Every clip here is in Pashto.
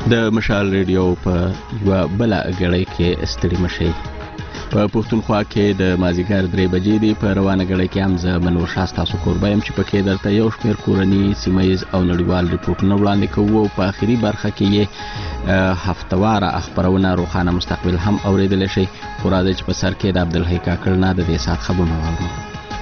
د مشال ریډیو په یو بل غړی کې ستړي مشي په پښتونخوا کې د مازیګر 3 بجې دی په روانه غړی کې هم زه منور شاه تاسو قربایم چې پکې درته یو شمېر کورنی سیمایز او نړیوال ریپورتونه وړاندې کوو په اخیری برخه کې هفتواره خبرونه روخانه مستقبل هم اوریدل شي خو راځي چې په سر کې د عبدالحی کاکړ نه د دې سات خبرونه واورو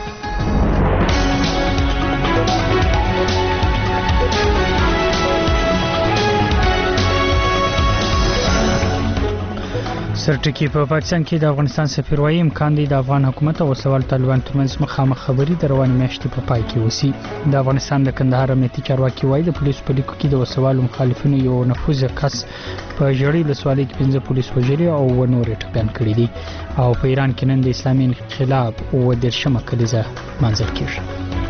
سرټکی په پاکستان کې د افغانستان سفیر وايي امکان دی د افغان حکومت او وسوال طالبان ترمنځ مخامخ خبري د رواني میاشتې په پای کې وسی د افغانستان د کندهار امنیتي چارواکي وايي د پولیسو په لیکو کې د وسوال مخالفینو یو نفوذ کس په جړی لسوالۍ کې 15 پولیس وژلي او ونورې ټپيان کړي دي او په ایران کې نن د اسلامي انقلاب او د شمه کلیزه منځل کېږي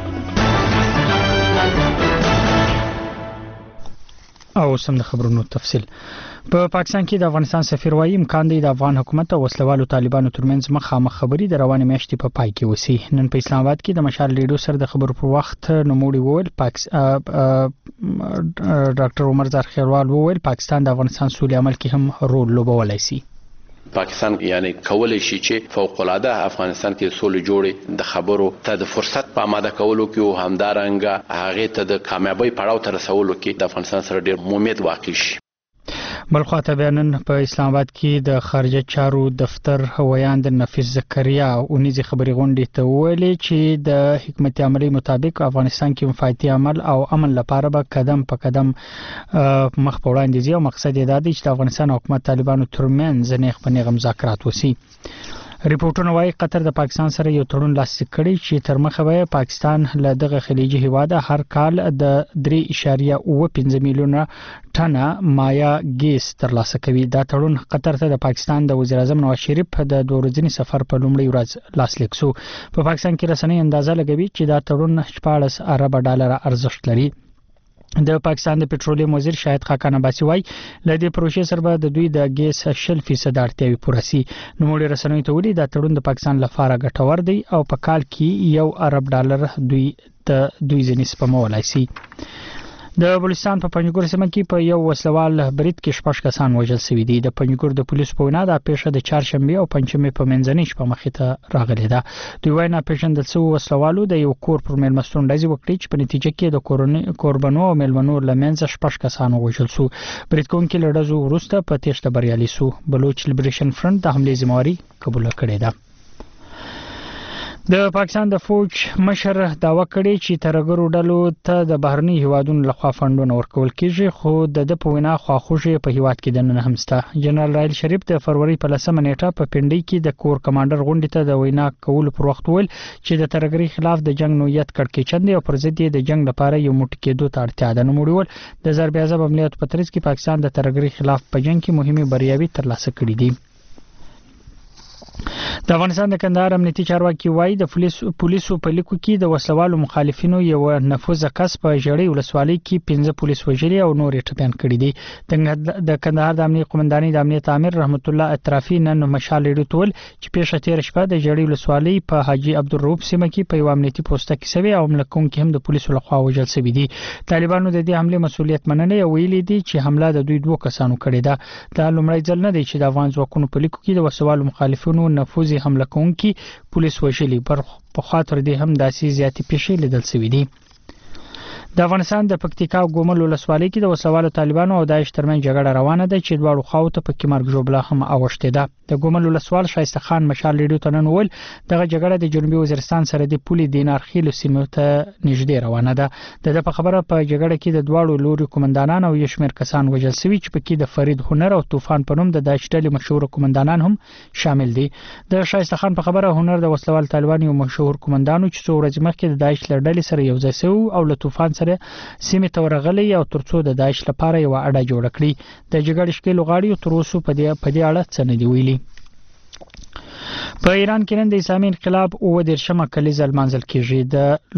او سم د خبرونو تفصیل په پاکستان کې د افغانستان سفیر وايي امکان دی د افغان حکومت او وسلوالو طالبانو ترمنځ مخامخ خبري د رواني میاشتې په پای کې وسی نن په اسلام آباد کې د مشال ریډیو سره د خبرو په وخت نوموړي وویل ډاکټر عمر زرخیروال وویل پاکستان د افغانستان سولې عمل کې هم رول لوبولای شي پاکستان یعنی کولای شي چې فوق العاده افغانستان کې سولې جوړي د خبرو ته د فرصت په آماده کولو کې او همدارنګه هغه ته د کامیابی پړاو ته رسولو کې د افغانستان سره ډېر امید واقع شي بلخواته بیانن په اسلام آباد کې د خارجه چارو دفتر هوایان د نفیس زکریا اونیزي خبري غونډې ته ویلي چې د حکمت عملی مطابق افغانستان کې مفاهمتي عمل او امن لپاره به قدم په قدم مخ په وړاندې ځي او مقصد یې دا دی چې د افغانستان حکومت طالبانو ترمنځ نیغ په نیغ مذاکرات وشي ریپورتونه وايي قطر د پاکستان سره یو تړون لاسلیک کړی چې تر مخه به پاکستان له دغه خلیجي هیواد هر کال د 3.15 میلیونه ټنه مایا ګیس ترلاسه کوي دا تړون قطر ته د پاکستان د وزیر اعظم نواز شریف د 2 ورځني سفر په لومړي ورځ لاسلیک شو په پاکستان کې رسنۍ اندازه لګوي چې دا تړون 14 ارب ډالر ارزښت لري د پاکستان د پټرولیم وزیر شاهد خاقان عباسي وايي لدې پروژې سره به د دوی د ګیس 0% اړتیاوي پوره شي نو موږ رسنۍ ته ویلي دا تړون د پاکستان لپاره ګټور دی او په کال کې 1 ارب ډالر دوی ځنی سپمولای شي د بلوچستان په پنجګور سیمه کې په یو وسلوال برید کې 6 کسان وژل شوي دي د پنجګور د پولیسو په وینا د پیښه د چهارشنبه او پنځمه په منځنۍ شپه مخې ته راغلې ده دوی وینا پیښندل شو وسلوالو د یو کور پر میلمستون ډزې وکړي چې په نتیجه کې د قربانو او میلمنو لمنځه 6 کسان وژل شو برید کوونکي له ډزو وروسته په تېښته بریالي شو بلوچ لیبریشن فرنٹ د حملې ذمہواری قبول کړې ده د پاکستان د فوج مشر داوا کړی چې ترګرو ډلو ته د بهرني هیوادونو لخوا فندونه ورکول کیږي خو د پوینا خواخوږي په هیواد کې د نن هم سته جنرال رایل شریف د فروری په 10 نیټه په پنډي کې د کور کمانډر غونډې ته د وینا کول پر وخت ویل چې د ترګری خلاف د جنگ نوعیت کړکېچند او پر ضد د جنگ لپاره یو موټ کېدو ته اړتیا ده نو موږ د ضرب اعظم عملیات په ترڅ کې پاکستان د ترګری خلاف په جنگ کې مهمه بریاوي ترلاسه کړې دي د افغانستان د کندهار امنیتي چارواکي وايي د پولیسو په لیکو کې د وسلوالو مخالفینو یو نفوذ کس په جړی ولسوالۍ کې 15 پولیس وژلي او نورې ټپيان کړي دي د کندهار د امنیت قومندانۍ د امنیت امیر رحمت الله اطرافي نن مشال ریډیو تول چې پیښه تیر شپه د جړی ولسوالۍ په حاجی عبدالرؤف سیمه کې په یو امنیتي پوسټ کې سوي او ملکون کې هم د پولیسو لخوا وژل شوی دي طالبانو د دې حمله مسؤلیت مننه ویلي دي چې حمله د دوی 2 کسانو کړې ده دا لومړی ځل نه دی چې د افغان ځواکونو په لیکو کې د وسوالو مخالفینو نفوذ حمله کوونکي پولیس وژلي پر خاطر دې هم داسې زیاتې پیښې لیدل شوې دي د افغانستان د پکتیکا ګومل ولسوالۍ کې د وسوالو طالبانو او داعش ترمن جګړه روانه ده چې دواړو خواو ته پکې مرګ جوړه هم اوښته ده د ګومل ولسوال شایسته خان مشال ریډیو ته نن ول دغه جګړه د جنوبي وزیرستان سره د پولي دینار خېلو سیمه ته نږدې روانه ده د په خبره په جګړه کې د دواړو لوري قومندانان او یشمیر کسان وژل شوي چې پکې د فرید هنر او طوفان په نوم د داعش ډلې مشهور قومندانان هم شامل دي د شایسته خان په خبره هنر د وسلوال طالبان یو مشهور قومندانو چې څو ورځې مخکې د داعش لړډلې سره یو ځای شو او له طوفان سره سیمه ته ورغلي او ترڅو د داعش لپاره یو اړه جوړ کړي د جګړې شکل غاړي تر اوسه په دې اړه څه نه دی ویلي په ایران کې نن د اسلامي انقلاب 19مه کلیزه لمانځل کیږي. د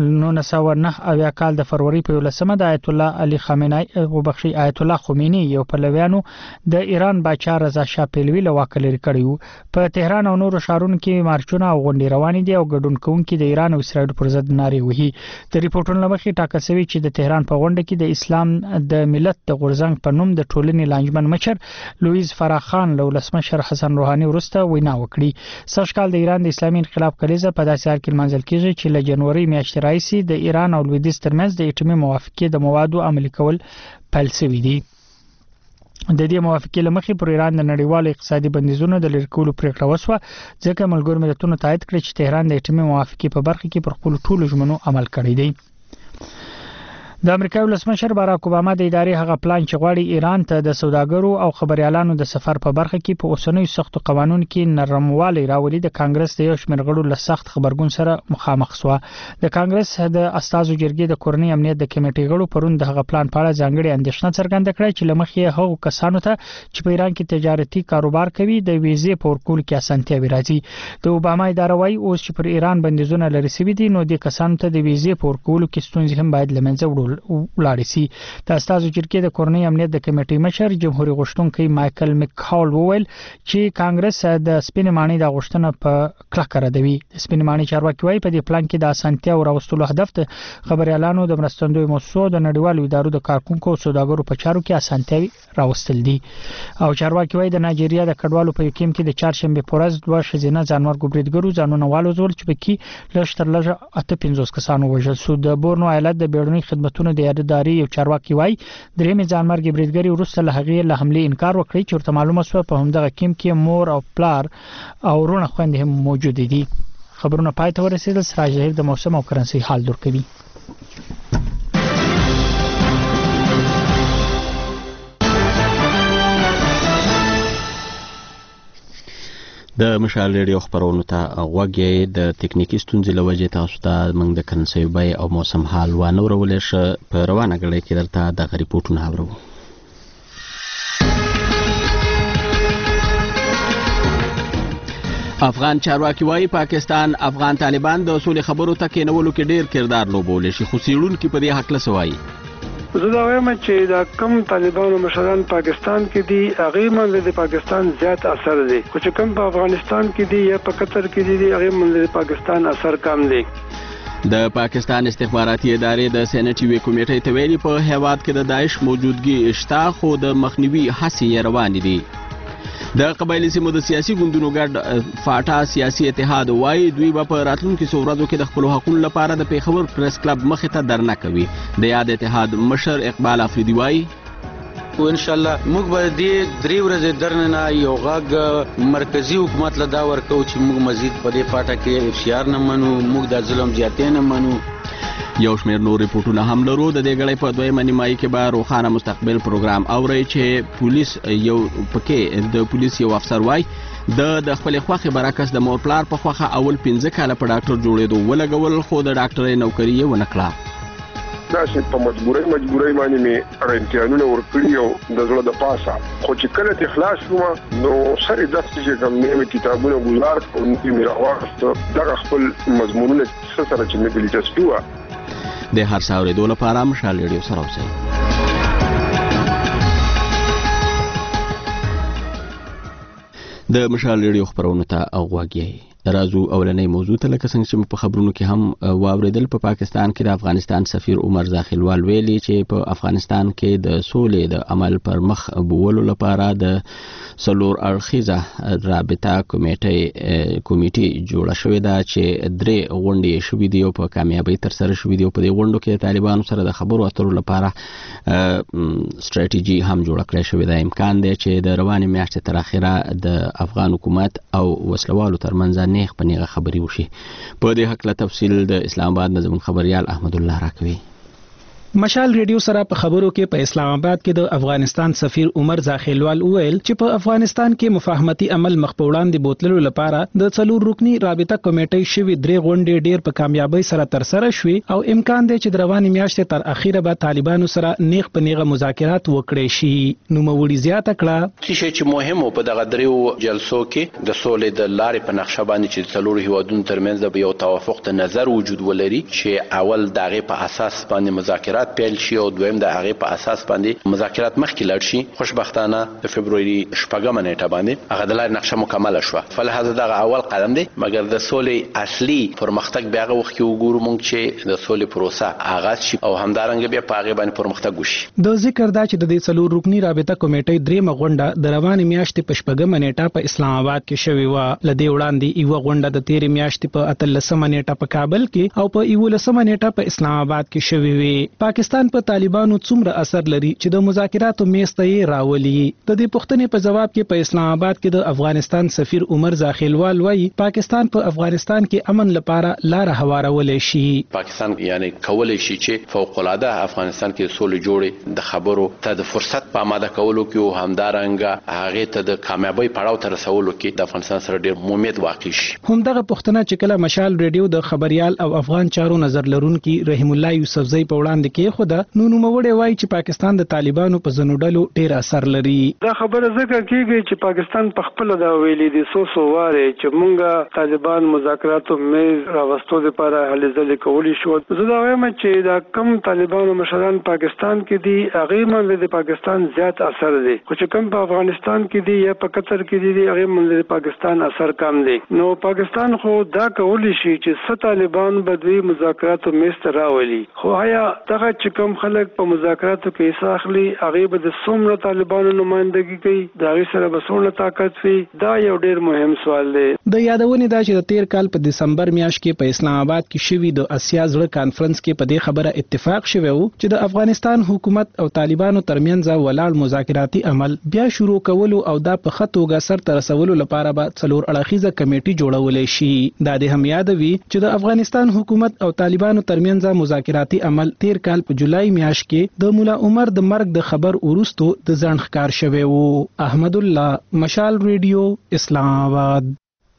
1909 کال د فروری په 11مه د آیت الله علي خامنه‌ای او بخشي آیت الله خمینی یو پلویانو د ایران باچا رضا شاه پهلوي له واک لري کړیو. په تهران او نورو ښارونو کې مارچونه او غونډې روانې دي او ګډون کوونکي د ایران او اسرائیل پر ضد نارې وهي. د ریپورتونو لمخې ټاکل شوی چې د تهران په غونډه کې د اسلام د ملت د غورځنګ په نوم د ټولنې لانجمن مشر لویز فراخان له ولسمشر حسن روحاني وروسته وینا وکړي. سږکال د ایران د اسلامي انقلاب کلیزه په داسې حال کې لمانځل کیږي چې له جنوري میاشتې راهیسې د ایران او لویدیځ ترمنځ د اټومي موافقې د موادو عملي کول پیل شوي دي. د دې موافقې لمخې پر ایران د نړیوالو اقتصادي بندیزونو د لرې کولو پریکړه وشوه، ځکه ملګرو ملتونو تایید کړی چې تهران د اټومي موافقې په برخه کې پر خپل ټولو ژمنو عمل کړی دی. د امریکا ولسمشر باراک اوباما د ادارې هغه پلان چې غواړي ایران ته د سوداګرو او خبريالانو د سفر په برخه کې په اوسنیو سختو قوانینو کې نرموالی راولي د کانګرس د یو شمېر غړو له سخت خبرګون سره مخامخ شو. د کانګرس د استازو جرګې د کورنۍ امنیت د کمیټې غړو پرون د هغه پلان په اړه ځانګړي اندېښنه څرګنده کړه چې لمخې هغو کسانو ته چې په ایران کې تجارتي کاروبار کوي د ویزې په ورکول کې اسانتیا راځي. د اوباما اداره وايي اوس چې پر ایران بندیزونه لري سوي دي نو د کسانو ته د ویزې په ورکول کې ستونزې هم باید لمنځه ولاړ شي. د استازو جرګې د کورنۍ امنیت د کمیټې مشر جمهوریت غوښتونکي مایکل مکهول وویل چې کانګرس د سپینې ماڼۍ د غوښتنه په کلکه ردوي. د سپینې ماڼۍ چارواکي وايي په دې پلان کې د اسانتیا او راوستلو هدف د خبريالانو د مرستندوی مؤسسو د نړیوالو ادارو د کارکونکو او سوداګرو په چارو کې اسانتیاوي راوستل دي. او چارواکي وايي د نایجیریا د کډوالو په یوکیم کې د چهارشنبه په ورځ دوه ښځینه ځانمرګ بریدګرو ځانونه والوزول چې پکې لږ تر لږه 58 کسانو وژل شو. د بورنو ایالت د بیړني خدماتو د یادداري یو چارواکي وايي درېمې ځانمرګ بریدګری وروسته له هغې له حمله انکار وکړي چې ورته معلومه شوه په همدغه کیم کې مور او پلار او ورونه خويندې هم موجود دي. خبرونه پای ته ورسېدل. سراج ظهیر د موسم او کرنسي حال درکوي. د مشال ریډیو خبرونو ته غوږی د تکنیکی ستونزې لوجې تاسو ته موږ د کرنسي بای او موسم حال وانه ورولې ش په روانه غړې کې درته د ریپورتونه اورو. افغان چارواکي وايي پاکستان افغان طالبان د اصول خبرو ته کېنولو کې ډیر کردار لوبولی شي، خو څېړونکي په دې حق له سوایي. زه دا وایم چې دا کم طالبانو مشران پاکستان کې دي هغه باندې د پاکستان زیات اثر دی، خو چې کم په افغانستان کې دي یا په قطر کې دي هغه باندې د پاکستان اثر کم دی. د پاکستان استخباراتي ادارې د سېنټي وی کمیټې ته ویلي په هیواد کې د داعش موجودګي شته، خو د مخنیوي هڅې روانې دي. د قبایلی سیمو د سیاسي ګوندونو ګډ فاټا سیاسي اتحاد وايي دوی به په راتلونکو څو ورځو کې د خپل حقوقو لپاره د پیښور پریس کلب مخې ته درنه کوي. د یاد اتحاد مشر اقبال افریدي وايي او ان شاء الله موږ به دې 3 ورځې درنه یو غاګ مرکزی حکومت له دا ورکو چې موږ مزید په دې فاټا کې افشار نه منو، موږ د ظلم زیاتې نه منو. یو شمېر نور ریپورتونه هم لرو. د دې غړې په دویمه نیمایي کې به روښانه مستقبل پروګرام اوري چې پولیس یو پکې د پولیس یو افسر وای د خپل خوخه برعکس د مور پلار په خوخه اول 15 کاله په ډاکټر جوړېدو ولګول، خو د ډاکټرۍ نوکری یې ونکړه. دا چې په مجبورۍ باندې مې امتحانونه ورکړي او د زړه د پاسه، خو چې کله ته خلاص شوم نو سره د څه کوم نه کتابونه ګزار او مې راوړل دا خپل مضمونونه سره چې مې دلچسپي و. د هر څاورې دوله لپاره مشال ریډیو سره اوسئ. د مشال ریډیو خبرونو ته غوږی راځو. اولنۍ موضوع ته لکه څنګه چې په خبرونو کې هم واوریدل، په پاکستان کې د افغانستان سفیر عمر زاخیلوال ویلي چې په افغانستان کې د سولې د عمل پر مخ بولو لپاره د څلور اړخیزه رابطه کمیټې جوړه شوې ده چې 3 غونډې شوې دي او په کامیابۍ تر سره شوې دي. په دې غونډو کې طالبانو سره د خبرو اترو لپاره ستراتیژي هم جوړه کړې شوې ده. امکان دی چې د روانې میاشتې تر اخره د افغان حکومت او وسلوالو ترمنځ نیغ په نیغه خبري وشي. په دې حق له تفصیل د اسلام آباد نظم خبريال احمد الله راکوي. مشال ریډیو سره په خبرو کې په اسلام آباد کې د افغانستان سفیر عمر زاخیلوال وویل چې په افغانستان کې مفاهمتي عمل مخ په وړاندې بوتللو لپاره د 4 رکنی رابطه کمیټې شوی 3 غونډې ډیر په کامیابی سره تر سره شوې او امکان دی چې د رواني میاشتې تر اخیره به طالبانو سره نیغ په نیغه مذاکرات وکړي شي. نو موري زیاته کړه چې مهمه په دغه دریو جلسو کې د سولې د لارې په نقشه باندې چې 4 هیوادونو ترمنځ د یو توافق ته نظر وجود ولري چې اول دغه په اساس باندې مذاکرات پیل شي او دویم د هغه په اساس باندې مذاکرات مخکې لاړ شي. خوشبختانه د فبرवरी 8 نیټه باندې هغه د لارې نقشه مکمله شوه. فلهذا دغه اول قدم دی مګر د سولې اصلي پرمختګ بیا هغه وخت کې وګورو مونږ چې د سولې پروسه آغاز شي او همدارنګه بیا په هغه باندې پرمختګ وشي. د ذکر دا چې د دې 4 رکنی رابطه کمیټې 3 غونډه د رواني میاشتې په 8 نیټه په اسلام آباد کې شوې و. لدې وړاندې یو غونډه د 13 میاشتې په 13 نیټه په کابل کې او په 11 نیټه په اسلام آباد کې شوې وي. پاکستان په طالبانو څومره اثر لري چې د مذاکراتو میز ته یې راولي. د دې پوښتنې په جواب کې په اسلام آباد کې د افغانستان سفیر عمر زاخیلوال وایي پاکستان په افغانستان کې امن لپاره لار هوارولای شي. پاکستان یعنی کولای شي چې فوق العاده افغانستان کې سولې جوړي د خبرو ته د فرصت په آماده کولو کې او همدارنګه هغه ته د کامیابی پړاو ته رسولو کې د افغانستان سره ډېر مومید واقع شي. همدغه پوښتنه چې کله مشال ریډیو د خبريال او افغان چارو نظر لرونکي رحیم الله یوسفزئی په وړاندې کې خو دا نو نوموړی وایي چې پاکستان د طالبانو په ځینو ډلو ډیر اثر لري. دا خبره ځکه کیږي چې پاکستان په خپل دا ویلي دي سو واره چې مونږه طالبان مذاکراتو میز راوستو لپاره هلې ځلې کولی شو. زه دا وایم چې دا کم طالبانو مشران پاکستان کې دي هغه باندې د پاکستان زیات اثر دی خو چې کم په افغانستان کې دي یا په قطر کې دي هغه باندې د پاکستان اثر کم دی. نو پاکستان خو دا کولی شي چې طالبان بدوی مذاکراتو میز ته راولي خو آیا دغه چې کوم خلک په مذاکراتو کې حصہ اخلي هغه به د څومره طالبانو نمائندګي کوي دا غي سره به څومره طاقت وي دا یو ډیر مهم سوال دی. د یادونې دا چې د 13 کال په دسمبر میاشت کې په اسلام آباد کې شوی د اسیا زړه کانفرنس کې په دې خبره اتفاق شوی و چې د افغانستان حکومت او طالبانو ترمنځ ولاړ مذاکراتي عمل بیا شروع کول او دا په خطوګه سر تر رسولو لپاره به 4 اړخیزه کمیټه جوړولای شي. دا د هم یادوي چې د افغانستان حکومت او طالبانو ترمنځ مذاکراتي عمل 13 کال په جولای میاشت کې د مولا عمر د مرګ د خبر وروسته د ځان ښکار شوی وو. احمد الله مشال ریډیو اسلام آباد.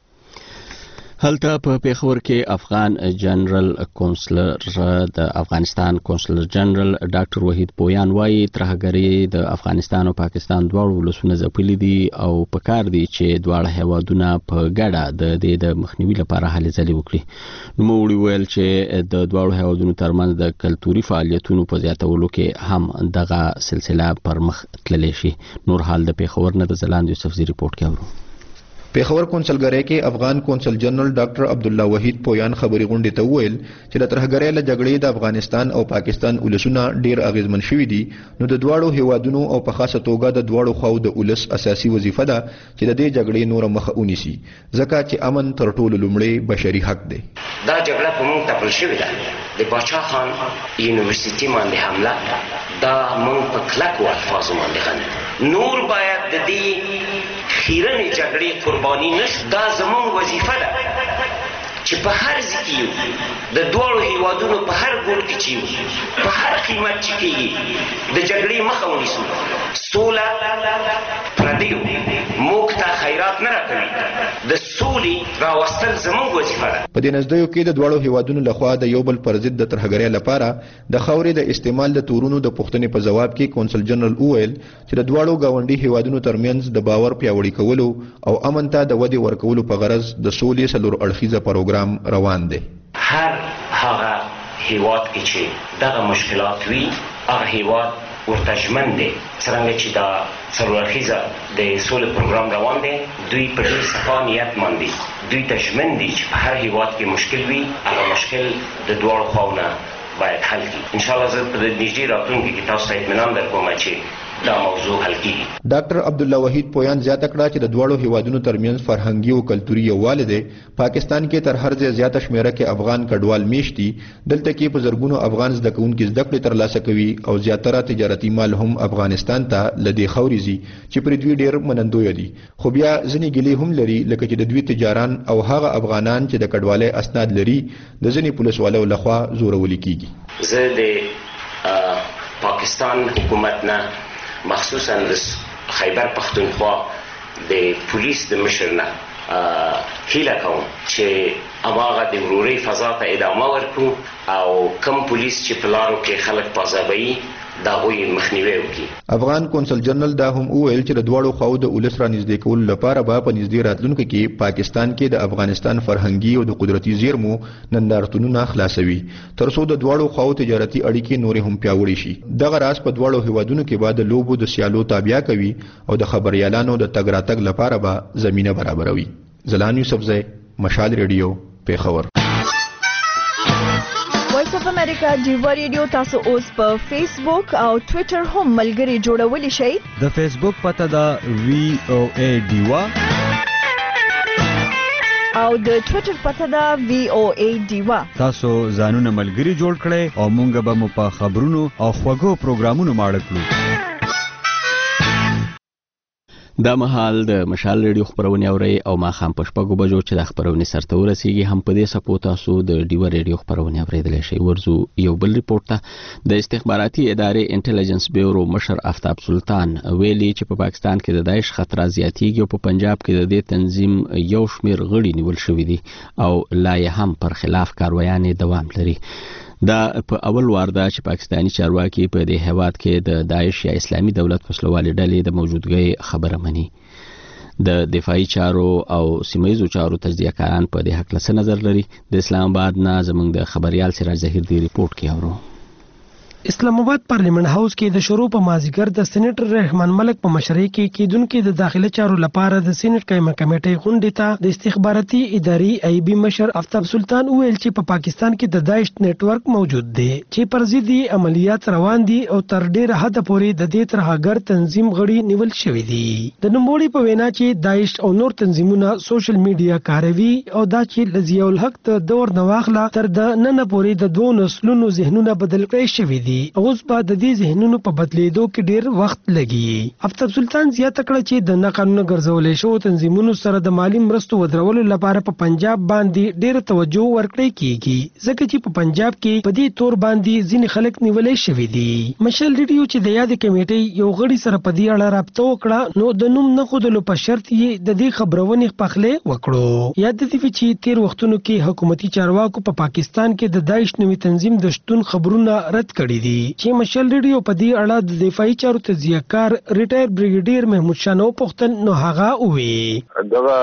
هلته په پیښور کې افغان جنرال کونسلر د افغانستان کونسلر جنرال ډاکټر وحید پویان وایي ترهګری د افغانستان او پاکستان دواړو ولسونه ځپلي دي او پکار دي چې دواړه هیوادونه په ګډه د مخنیوي لپاره هلې ځلې وکړي. نو موږ ویل چې د دواړو هیوادونو ترمنځ د کلتوري فعالیتونو په زیاتولو کې هم دغه سلسله پر مخ تللی شي. نور حال د پیښور نه د زلاند یوسفزئی ریپورت کوي. پیښور کونسلګری کې افغان کونسل جنرال ډاکټر عبد الله وحید پویان خبري غونډې ته وویل چې د ترهګرۍ له جګړې د افغانستان او پاکستان ولسونه ډیر اغیزمن شوي دي نو د دواړو هیوادونو او په خاصه توګه د دواړو خواو د ولس اساسي وظیفه ده چې د دې جګړې نور مخه ونیسي ځکه چې امن تر ټولو لومړی بشري حق دی. دا جګړه په موږ تپل شوې ده د باچا خان یونیورسيټي باندې حمله دا موږ په کلکو الفاظو باندې غندو. نور باید د دې خیرنې جګړې قرباني نشو. دا زموږ وظیفه ده چې په هر ځای کې د دوړو هیوادونو په هر ګوټ کې چې په هر قیمت چې کېږي د جګړې مخه ونیسو. سوله پردیو موږ ته خیرات نه راکوي. د سولې راوستل زموږ وظیفه ده. په دې نزدیو کې د دوړو هیوادونو لخوا د یو بل پر ضد د ترهګرۍ لپاره د خاورې د استعمال د تورونو د پوښتنې په جواب کې کونسل جنرال وویل چې د دوړو گاونډي هیوادونو ترمنځ د باور پیاوړي کولو او امن ته د ودې ورکولو په غرض د سولې څلور اړخیزه پروګرام روان دی. هر هغه هیواد کې چې دغه مشکلات وي هغه هیواد ورته ژمن دی څرنګه چې دا څلور اړخیزه د سولې پروګرام روان دی. دوی په ډېر صفا نیت باندې دوی ته ژمن دي چې په هر هیواد کې مشکل وي هغه مشکل د دواړو خواو نه باید حل کړي. انشاءالله زه په نږدې راتلونکي کې تاسو ته اطمینان درکوم چې دا موضوع حل کیږي. ډاکټر عبد الله وحید پویان زیاته کړه چې د دواړو هیوادونو ترمنځ فرهنګي او کلتوري یووالی دی. پاکستان کې تر هر ځای زیاته شمیره کې افغان کډوال میشت دي. دلته کې په زرګونو افغان زده کوونکي زده کړې ترلاسه کوي او زیاتره تجارتي مال هم افغانستان ته له دې خاورې ځي چې پر دوی ډېر منندوی دي. خو بیا ځینې ګیلې هم لري لکه چې د دوی تجاران او هغه افغانان چې د کډوالۍ اسناد لري د ځینې پولیسوالو لخوا زورولي کیږي. زه د پاکستان حکومت نه مخصوصا د خیبر پختونخوا د پولیس د مشر نه هیله کوم چې اماغه د وروري فضا ته ادامه ورکړو او کم پولیس چې په لارو کې خلک پازابوي دا غوي مخنیوي وکړي. افغان کونسل جنرال دا هم وویل چې د دواړو خواو د ولس را نږدې کولو لپاره به په نږدې راتلونکو کې پاکستان کې د افغانستان فرهنګي او د قدرتي زیرمو نندارتونونه خلاصوي ترڅو د دواړو خواو تجارتي اړیکې نورې هم پیاوړې شي. دغه راز په دواړو هیوادونو کې به د لوبو د سیالو تابع کوي او د خبريالانو د تګ راتګ لپاره به زمينه برابروي. زلان یوسفزی، مشال ریډیو، پیښور. وایس اف امریکا ډیوا ریډیو تاسو اوس په فیسبوک او ټوئیټر هم ملګري جوړولی شئ. د فیسبوک پته دا VOA ډیوا او د ټوئیټر پته دا VOA ډیوا. تاسو ځانونه ملګري جوړ کړئ او مونږ به مو په خبرونو او خوږو پروګرامونو ماړه کړو. دا مهال د مشال ریډیو خبرونه اوري او ما خام پښپغو بجو چې د خبرونه سرته ورسیږي هم په دې سپو تاسو د ډیو ریډیو خبرونه اوریدل شي. ورزو یو بل ریپورت ته د استخباراتي ادارې انټيليجنس بیورو مشر آفتاب سلطان ویلي چې په پاکستان کې د داعش خطر زیاتېږي او په پنجاب کې د دې تنظیم یو شمېر غړي نیول شوی دي او لا یې هم پر خلاف کاروایانې دوام لري. دا په اول وار دا چې پاکستانی چارواکي په دې هیواد کې د داعش یا اسلامي دولت وسلوالې ډلې د موجودګۍ خبره مني. د دفاعي چارو او سیمایي چارو تجزیه‌کاران په دې حق له نظر لري. د اسلام آباد نه زموږ د خبريال سراج ظهیر دی ریپورت کوي. اورو اسلام آباد پارلیمنت هاوس کې د شروع په مازیګر د سېنیټر رحمان ملک په مشرۍ کې کېدونکو د داخلي چارو لپاره د سېنیټ قائمه کمیټې غونډې ته د استخباراتي ادارې ای بي مشر آفتاب سلطان ویل چې په پاکستان کې د داعش نت ورک موجود دی چې پر ضدي عملیات روان دي او تر ډېر حد پورې د دې ترهګر تنظیم غړي نیول شوی دي. د نوموړي په وینا چې داعش او نور تنظیمونه سوشل میډیا کاروي او دا چې لزیاء الحق د دور نواخله تر د نن پورې د دوه نسلونو ذهنونه بدل کړي شوی دي. اوس په د دې ذهنونو په بدلیدو کې ډیر وخت لګي. آفتاب سلطان زیاته کړه چې د ناقانونه ګرځولې شو تنظیمونو سره د مالی مرستو ودرولو لپاره په پنجاب باندې ډیر توجه ورکړی کیږي ځکه چې په پنجاب کې په دې تور باندې ځینې خلک نیولې شوی دي. مشال ریډیو چې د یاد کمیټې یو غړي سره په دې اړه رابطه وکړه نو د نوم نه خودلو په شرط یې د دې خبرونه پخله وکړو. یاد دي چې تیر وختونو کې حکومتي چارواکو په پاکستان کې د داعش نومي تنظیم د شتون خبرونه رد کړي دي چې مشال ریډیو په دې اړه د دفاعي چارو تجزیه‌کار ریټایر بریګیډیر محمود شاه نو پختن نو هغه وی دغه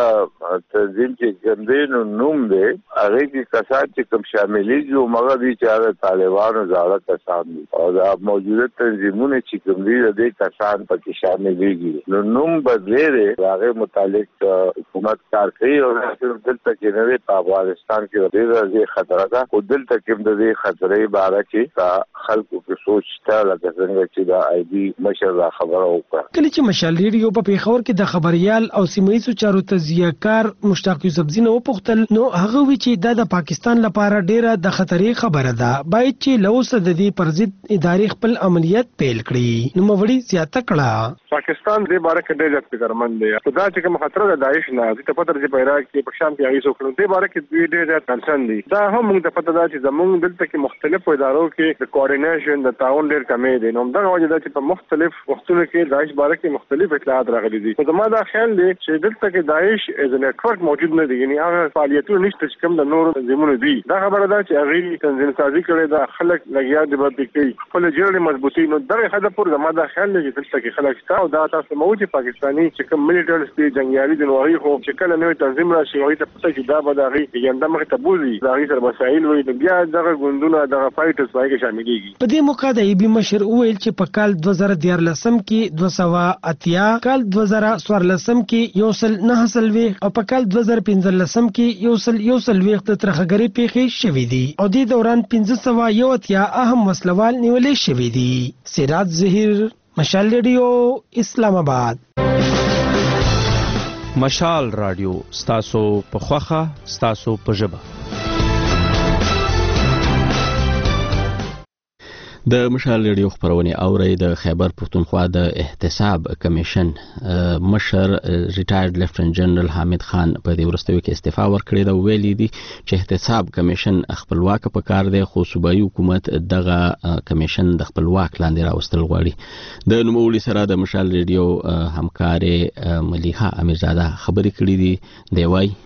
تنظیم چې ګندینو نوم دی هغه کې کسان چې کوم شاملېږي او مګر دي چې طالبانو زاړه کسان دي او دا موجوده تنظیمونه چې کوم دي د کسان پکې شاملېږي نو نوم بدلې هغه متعلق حکومت کار کوي او دلته کې نوې په افغانستان کې ډېر خطر ده او دلته کې د دې خطرې باره کې خلکو کې سوچته لکه څنګه چې دا آی بي مشر را خبره وکړه. کله چې مشال ریډیو په پیښور کې د خبريال او سیمایي چارو تجزیه‌کار مشتاق یوسفزی نو پختل نو هغه وی چې د پاکستان لپاره ډیره د خطرې خبره ده باید چې لوسه د دې پر ضد ادارې خپل عملیات پیل کړي. نو موړي زیاته کړه پاکستان دې باره کې ډېر فکرمند دی. خدا چې کوم خطر د داعش نه چې په تر چې عراق کې په شام کې هغه څوک دې باره کې ډېر کنسرن دي. دا هم موږ ته پته ده چې زموږ دلته کې مختلفو ادارو کې د کوارډینیشن د تعاون ډېر کمې دي. نو دا وجه ده چې په مختلف وختونو کې داعش باره کې مختلف اطلاعات راغلي دي. نو زما دا خیال دی چې دلته کې داعش از نتورک موجود نه دي یعنی هغه فعالیتونه نشته چې کوم د نور تنظیمونو دي. دا خبره ده چې هغه تنظیم سازي کړي دا خلک لګیا دي په کې خپل جوړې مضبوطی نو دغه حد پر زما دا خیال دی چې دلته کې خلک شته او دا تاسو مو چې پاکستانی چې کوم ملیټریز دي جنگیالي دي نو هغه خو چې کله نوې تنظیم راشي هغه ته پته چې دا به د هغه یاندا مخ ته بوزي دا هغه سره مسایل وي بیا دغه ګوندونه دغه فایټرز پای کې شاملېږي. په دې موقع د ای بي مشر ویل چې په کال 2013 کې 280 کال 2014 کې 190 او په کال 2015 کې 111 د ترخګری پیښې شوې دي او د دوران 1511 اهم وسلوال نیولې شوې دي. سراج ظهیر، مشال ریډیو، اسلام آباد. مشال رادیو ستاسو په خوخه ستاسو په ژبه. د مشال ریډیو خبرونه اوري د خیبر پښتونخوا د احتساب کمیشن مشر ریټایرډ لیفټننټ جنرال حامد خان په دې ورستوي کې استعفا ورکړې ده. ویلي دي چې احتساب کمیشن خپلواک په کار دی، خو صوبایي حکومت دغه کمیشن د خپلواک لاندې راوستل غواړي. د نوموړي سره د مشال ریډیو همکارې ملیحه امیرزاده خبرې کړې دي. دی وايي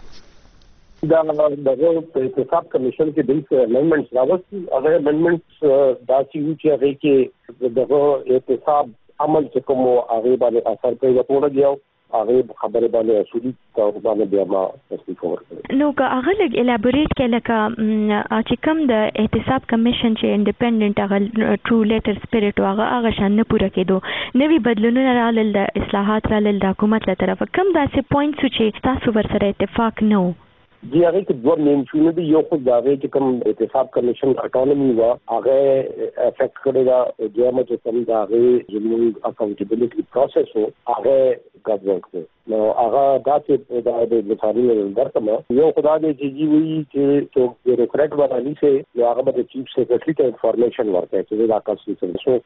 دا دغه احتساب کمیشن کې د امندمنټس راوستي، هغه امندمنټس دا چې هغه کې دغه احتساب عمل چې کوم هغه باندې اثر کوي ورته دیو هغه خبره باندې اصولي تور باندې بیا ما تصدیق ورکړي. نو که هغه لګ الابوریټ کړي لکه چې کوم د احتساب کمیشن چې انډیپندنت هغه ټرو لیټر سپیریټ هغه شان نه پوره کېدو، نوي بدلونونه رالل، د اصلاحات رالل د حکومت له طرفه، کوم داسې پوینټس چې تاسو ورسره اتفاق نه و؟ जी هغه کې دوه مین شونه دي. یو خو دا چې کوم احتساب کمیشن اټونومي وا هغه افیکټ کړی دا دوه چې کوم دا هغه زموږ اکاونټیبিলিټي پروسس وو هغه ګډوډ کړ. نو هغه دا چې دا د مثالونو درته یو خدای دې چې وی چې بیوروکرات باندې سي هغه به چیف سیکریټری ته انفارمیشن ورکړي چې دا کس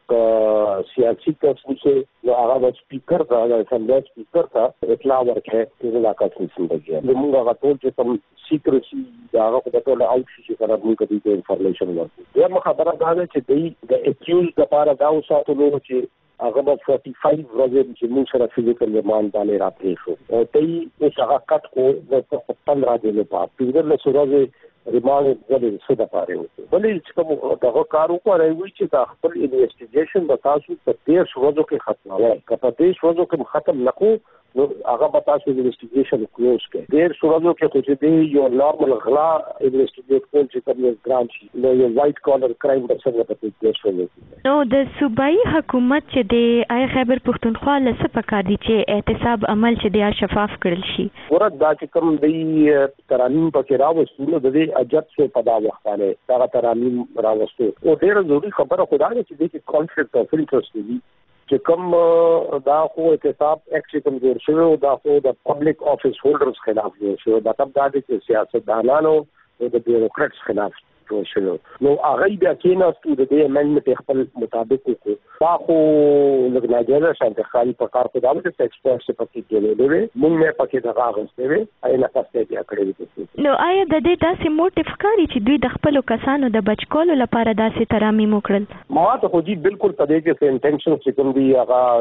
څه سیاسي کس چې هغه د سپیکر د اسمبلی سپیکر ته اطلاع ورکړي چې دا کس څنګه دی. موږ هغه ټول چې کوم سیکریسي دا هغه په ټول اوټ شي چې موږ کدي انفارمیشن ورکړو. یو خبره دا ده چې د اکیوز لپاره دا وساتلو چې هغه د 45 ورځې چې موږ سره فزیکل ریمانډ باندې راپېښ شو او ته هغه کټ کو د 15 ورځې لپاره پیژل سورځي ریمانډ ولې څه د پاره وته ولې چې کوم دغه کارو کوي چې دا خپل انویسټیګیشن د تاسو په 13 ورځو کې ختموي. که په 13 ورځو کې ختم نکو نو هغه به تاسو انویسټیګیشن کلوز کړئ. 13 ورځو کې خو چې دی یو نارمل غلا انویسټیګیټ کول چې کوم ګران شي نو یو وایټ کالر کرایم به څنګه پاتې کېږي. نو د صوبایي حکومت چې د آی خیبر پښتونخوا له څه پکار دي چې احتساب عمل چې دی شفاف کړل شي؟ ورته دا چې کوم دی ترانیم پکې راوستو نو د دې اجت څخه په دا وخت باندې دا ترانیم راوستو او ډېر ضروري خبره خدای چې د کانفلیکټ اف انټرست دی چې کوم دا خو احتساب ایکټ کوم جوړ شوی او دا خو د پبلک افیس هولډرز خلاف جوړ شوی، دا کوم دا چې سیاستدانانو او د بیوروکراتس خلاف جوړ شوی. نو هغه بیا کېناستو د دې امندمنټ خپل مطابق وکړو. دا خو لږ ناجایزه شانته خالي په کار کې دا چې ایکسپرټ څخه پکې کېلې وي موږ نه پکې دا غاغسته وي اې نه تاسو بیا کړی. نو آیا د دې داسې موټیف کاری چې دوی د خپل کسانو د بچکولو لپاره داسې ترامیم وکړل؟ ما ته خو دي بالکل په دې کې انټنشن چې کوم دی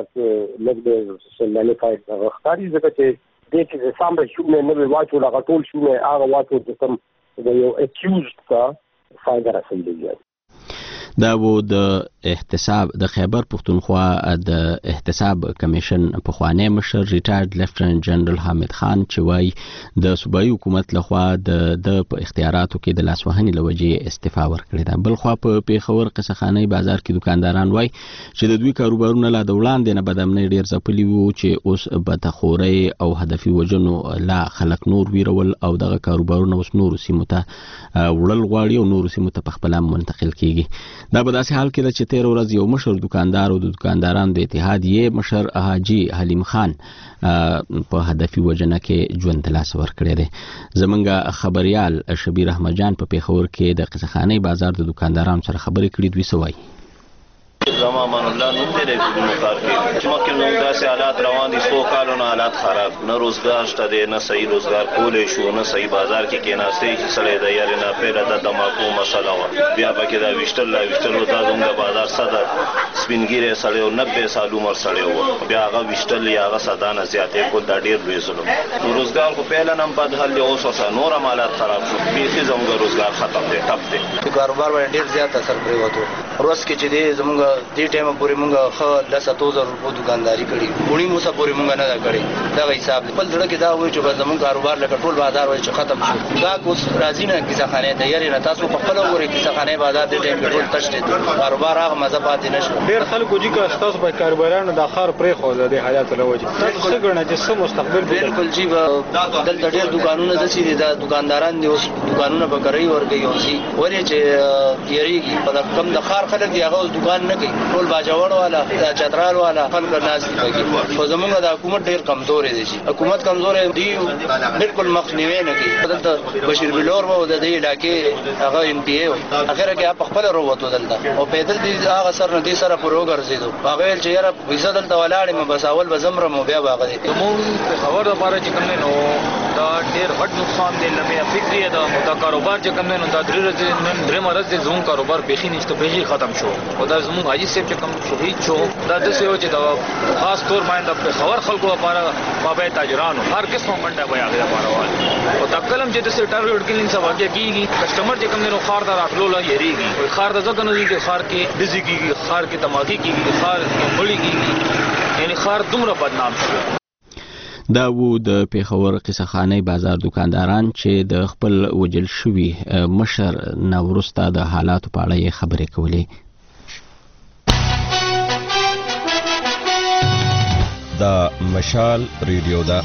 هغه لږ د مانیفایډ غختاري ځکه چې دې کې سم شونه نه واچو لا غټول شونه هغه واچو چې کوم د یو اکیوزډ کا فایده رسېږي. دا وو د احتساب د خیبر پښتونخوا د احتساب کمیشن په خوانې مشر ریټایرډ لیفټننټ جنرال حامد خان چې وایي د صوبایي حکومت لخوا د په اختیاراتو کې د لاسوهنې لوجې استعفا ورکړې ده. بل خوا په پیښور قصخاني بازار کې دکانداران وایي چې د دوی کاروبارونه لا د وړاندې نه بدامنۍ ډیر ځپلي وو چې اوس بدخورۍ او هدفي وجنو لا خلک نور ویرول او دغه کاروبارونه اوس نورو سیمو ته وړل غواړي او نورو سیمو ته په خپل منتقل کیږي. دا په داسې حال کې چې 13 ورځې یو مشر دکاندار او د دکاندارانو د اتحادیې مشر حاجی حلیم خان په هدفي وجنه کې ژوند ته لاس ورکړی دی. زمونږ خبريال شبیر احمد جان په پیښور کې د قصخاني بازار د دکاندارانو سره خبرې کړې دوی سوای. زما مان الله نوم دې د مقار کې چې مکه نو داسې حالات روان دي، سو کالونو حالات خراب، نه روزګار شته دی، نه صحیح روزګار کولې شو، نه صحیح بازار کې کېناستې چې سړی د یاري نه پیدا د دماکو مسله و بیا پکې دا وشتل دا زموږ بازار صدر سپینګیره سړی او 90 سال عمر سړی و بیا هغه وشتل یا هغه سدانه زیاتې کو دا ډیر لوی ظلم. نو روزګار کو پهلا نم بد حل له اوسه نور حالات خراب شو، بیخي زموږ روزګار ختم دی، ټپ دی. کاروبار باندې ډیر زیات اثر پریوتو. روز کې چې دی زموږ دې ټیم پورې مونږه خو 10,000 روپو دکانداری کړي، پونی مو سره پورې مونږ نه دا کړي. دا حساب په ځړه کې دا وایي چې زموږ کاروبار لکه ټول بازار وایي چې ختم شو. دا کوس راځي نه کیسه خانه ته یاري نه تاسو په خپل وګورئ کیسه خانه بازار دې ټیم کې ټول تشته کاروبار هغه مزه پاتې نشو. ډیر خلکو چې تاسو په کاروبارانو د اخر پرې خو د حالات لوجه تاسو څه ګڼئ چې څه مستقبل بالکل جی دلته ډیر دکانونه د سې د دکانداران دي اوس دکانونه به کوي ورګي اوسي ورې چې یریږي په کم د خار خلک دی هغه دکان نه کوي ټول باجوړ والا چترال والا خلک ناس دي کوي خو زمونږ د حکومت ډیر کمزورې دي حکومت کمزورې دی بالکل مخنیوي نه کوي دلته بشیر بلور وو د دې علاقې هغه ان پی ای اخر کې په خپل وروته دلته او پیدل دي هغه سر نه دي سره پروګر زیدو هغه چې یاره ویزه دلته ولاړې مې بس اول بزمره مو بیا باغ دي موږ خبر د باره چې کوم نه نو دا ډیر غټ نقصان دی لمه فکری دا متا کاروبار چې کوم نه دا درې ورځې نن درې مرز زموږ کاروبار بيخي نشته بيخي ختم شو او دا زموږ حاجی صاحب چې کوم شهید شو دا د څه یو چې دا خاص طور باندې په خبر خلکو لپاره مابه تاجرانو هر قسم منډه بیا هغه لپاره وایي او دا کلم چې د سټارټ کلینګ سبا کې کیږي کسٹمر چې کوم نه خار دا راټلو لا یریږي خار د ځکه نه دي چې خار کې دزي کیږي خار کې تماکی کیږي خار کې مړی کیږي یعنی خار دومره بدنام شو. دا وو د پیښور قصخانه بازار دکانداران چې د خپل وجل شوی مشر نورستا د حالات په اړه خبرې کولې. دا مشال ریډیو دا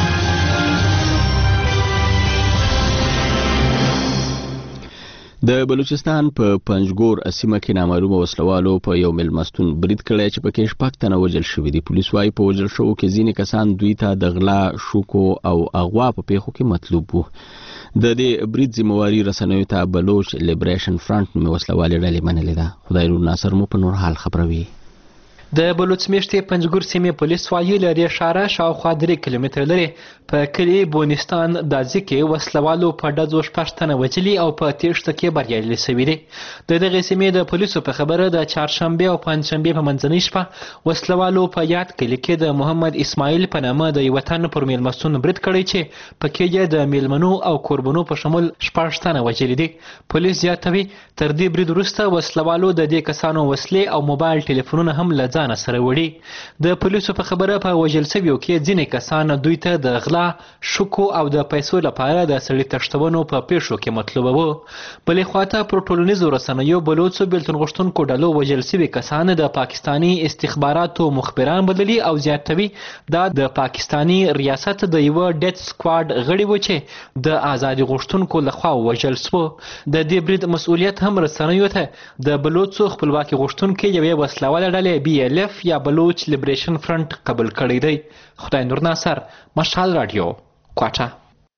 د بلوچستان په پنجګور سیمه کې نامعلومه وسلوالو په یو ملمستون برید کړی چې پکې شپږ تنه وژل شوي دي. پولیس وايي په وژل شوو کې ځینې کسان دوی ته د غلا شوکو او اغوا په پیښو کې مطلوب وو. د دې برید ذمہواری رسنیو ته بلوچ لیبریشن فرنٹ نومې وسلوالې ډلې منلې ده. خدای نور ناصر مو په نور حال خبروي. د بلوچ میشتې پنجګور سیمې پولیس وايي لري شاره شاوخوا 3 کیلومتر لري په کلی بونستان د ځکه وسلوالو په ډزو شپږ تنه وجلي او په تېښته کې بریالي شوي دي. د دغه سیمې د پولیسو په خبره د چهارشنبه او پنځشنبه په منځنۍ شپه وسلوالو په یاد کلی کې د محمد اسماعیل په نامه د یو تن پر میلمستون برید کړی چې پکې یې د میلمنو او قربانو په شمول شپږ تنه وجلي دي. پولیس زیاتوي تر دې برید وروسته وسلوالو د دې کسانو وسلې او موبایل ټلیفونونه هم له ځانه سره وړي. د پولیسو په خبره په وژل شویو کې ځینې کسان دوی ته د غلا شوکو او د پیسو لپاره د سړي تښتونو په پیښو کې مطلوبه وو. بلې خواته پر ټولنیزو رسنیو بلوڅو بیلتون غوښتونکو ډلو وژل شوي کسان د پاکستاني استخباراتو مخبران بللي او زیاتوي دا د پاکستاني ریاست د یو ډیت سکواډ غړي و چې د ازادي غوښتونکو لخوا وژل شو. د دې برید مسؤلیت هم رسنیو ته د بلوڅو خپلواکي غوښتونکو یوې وسلواله ډلې BLF یا بلوچ لیبریشن فرنٹ قبول کړی دی. خدای نور ناصر مشال رادیو کوټه.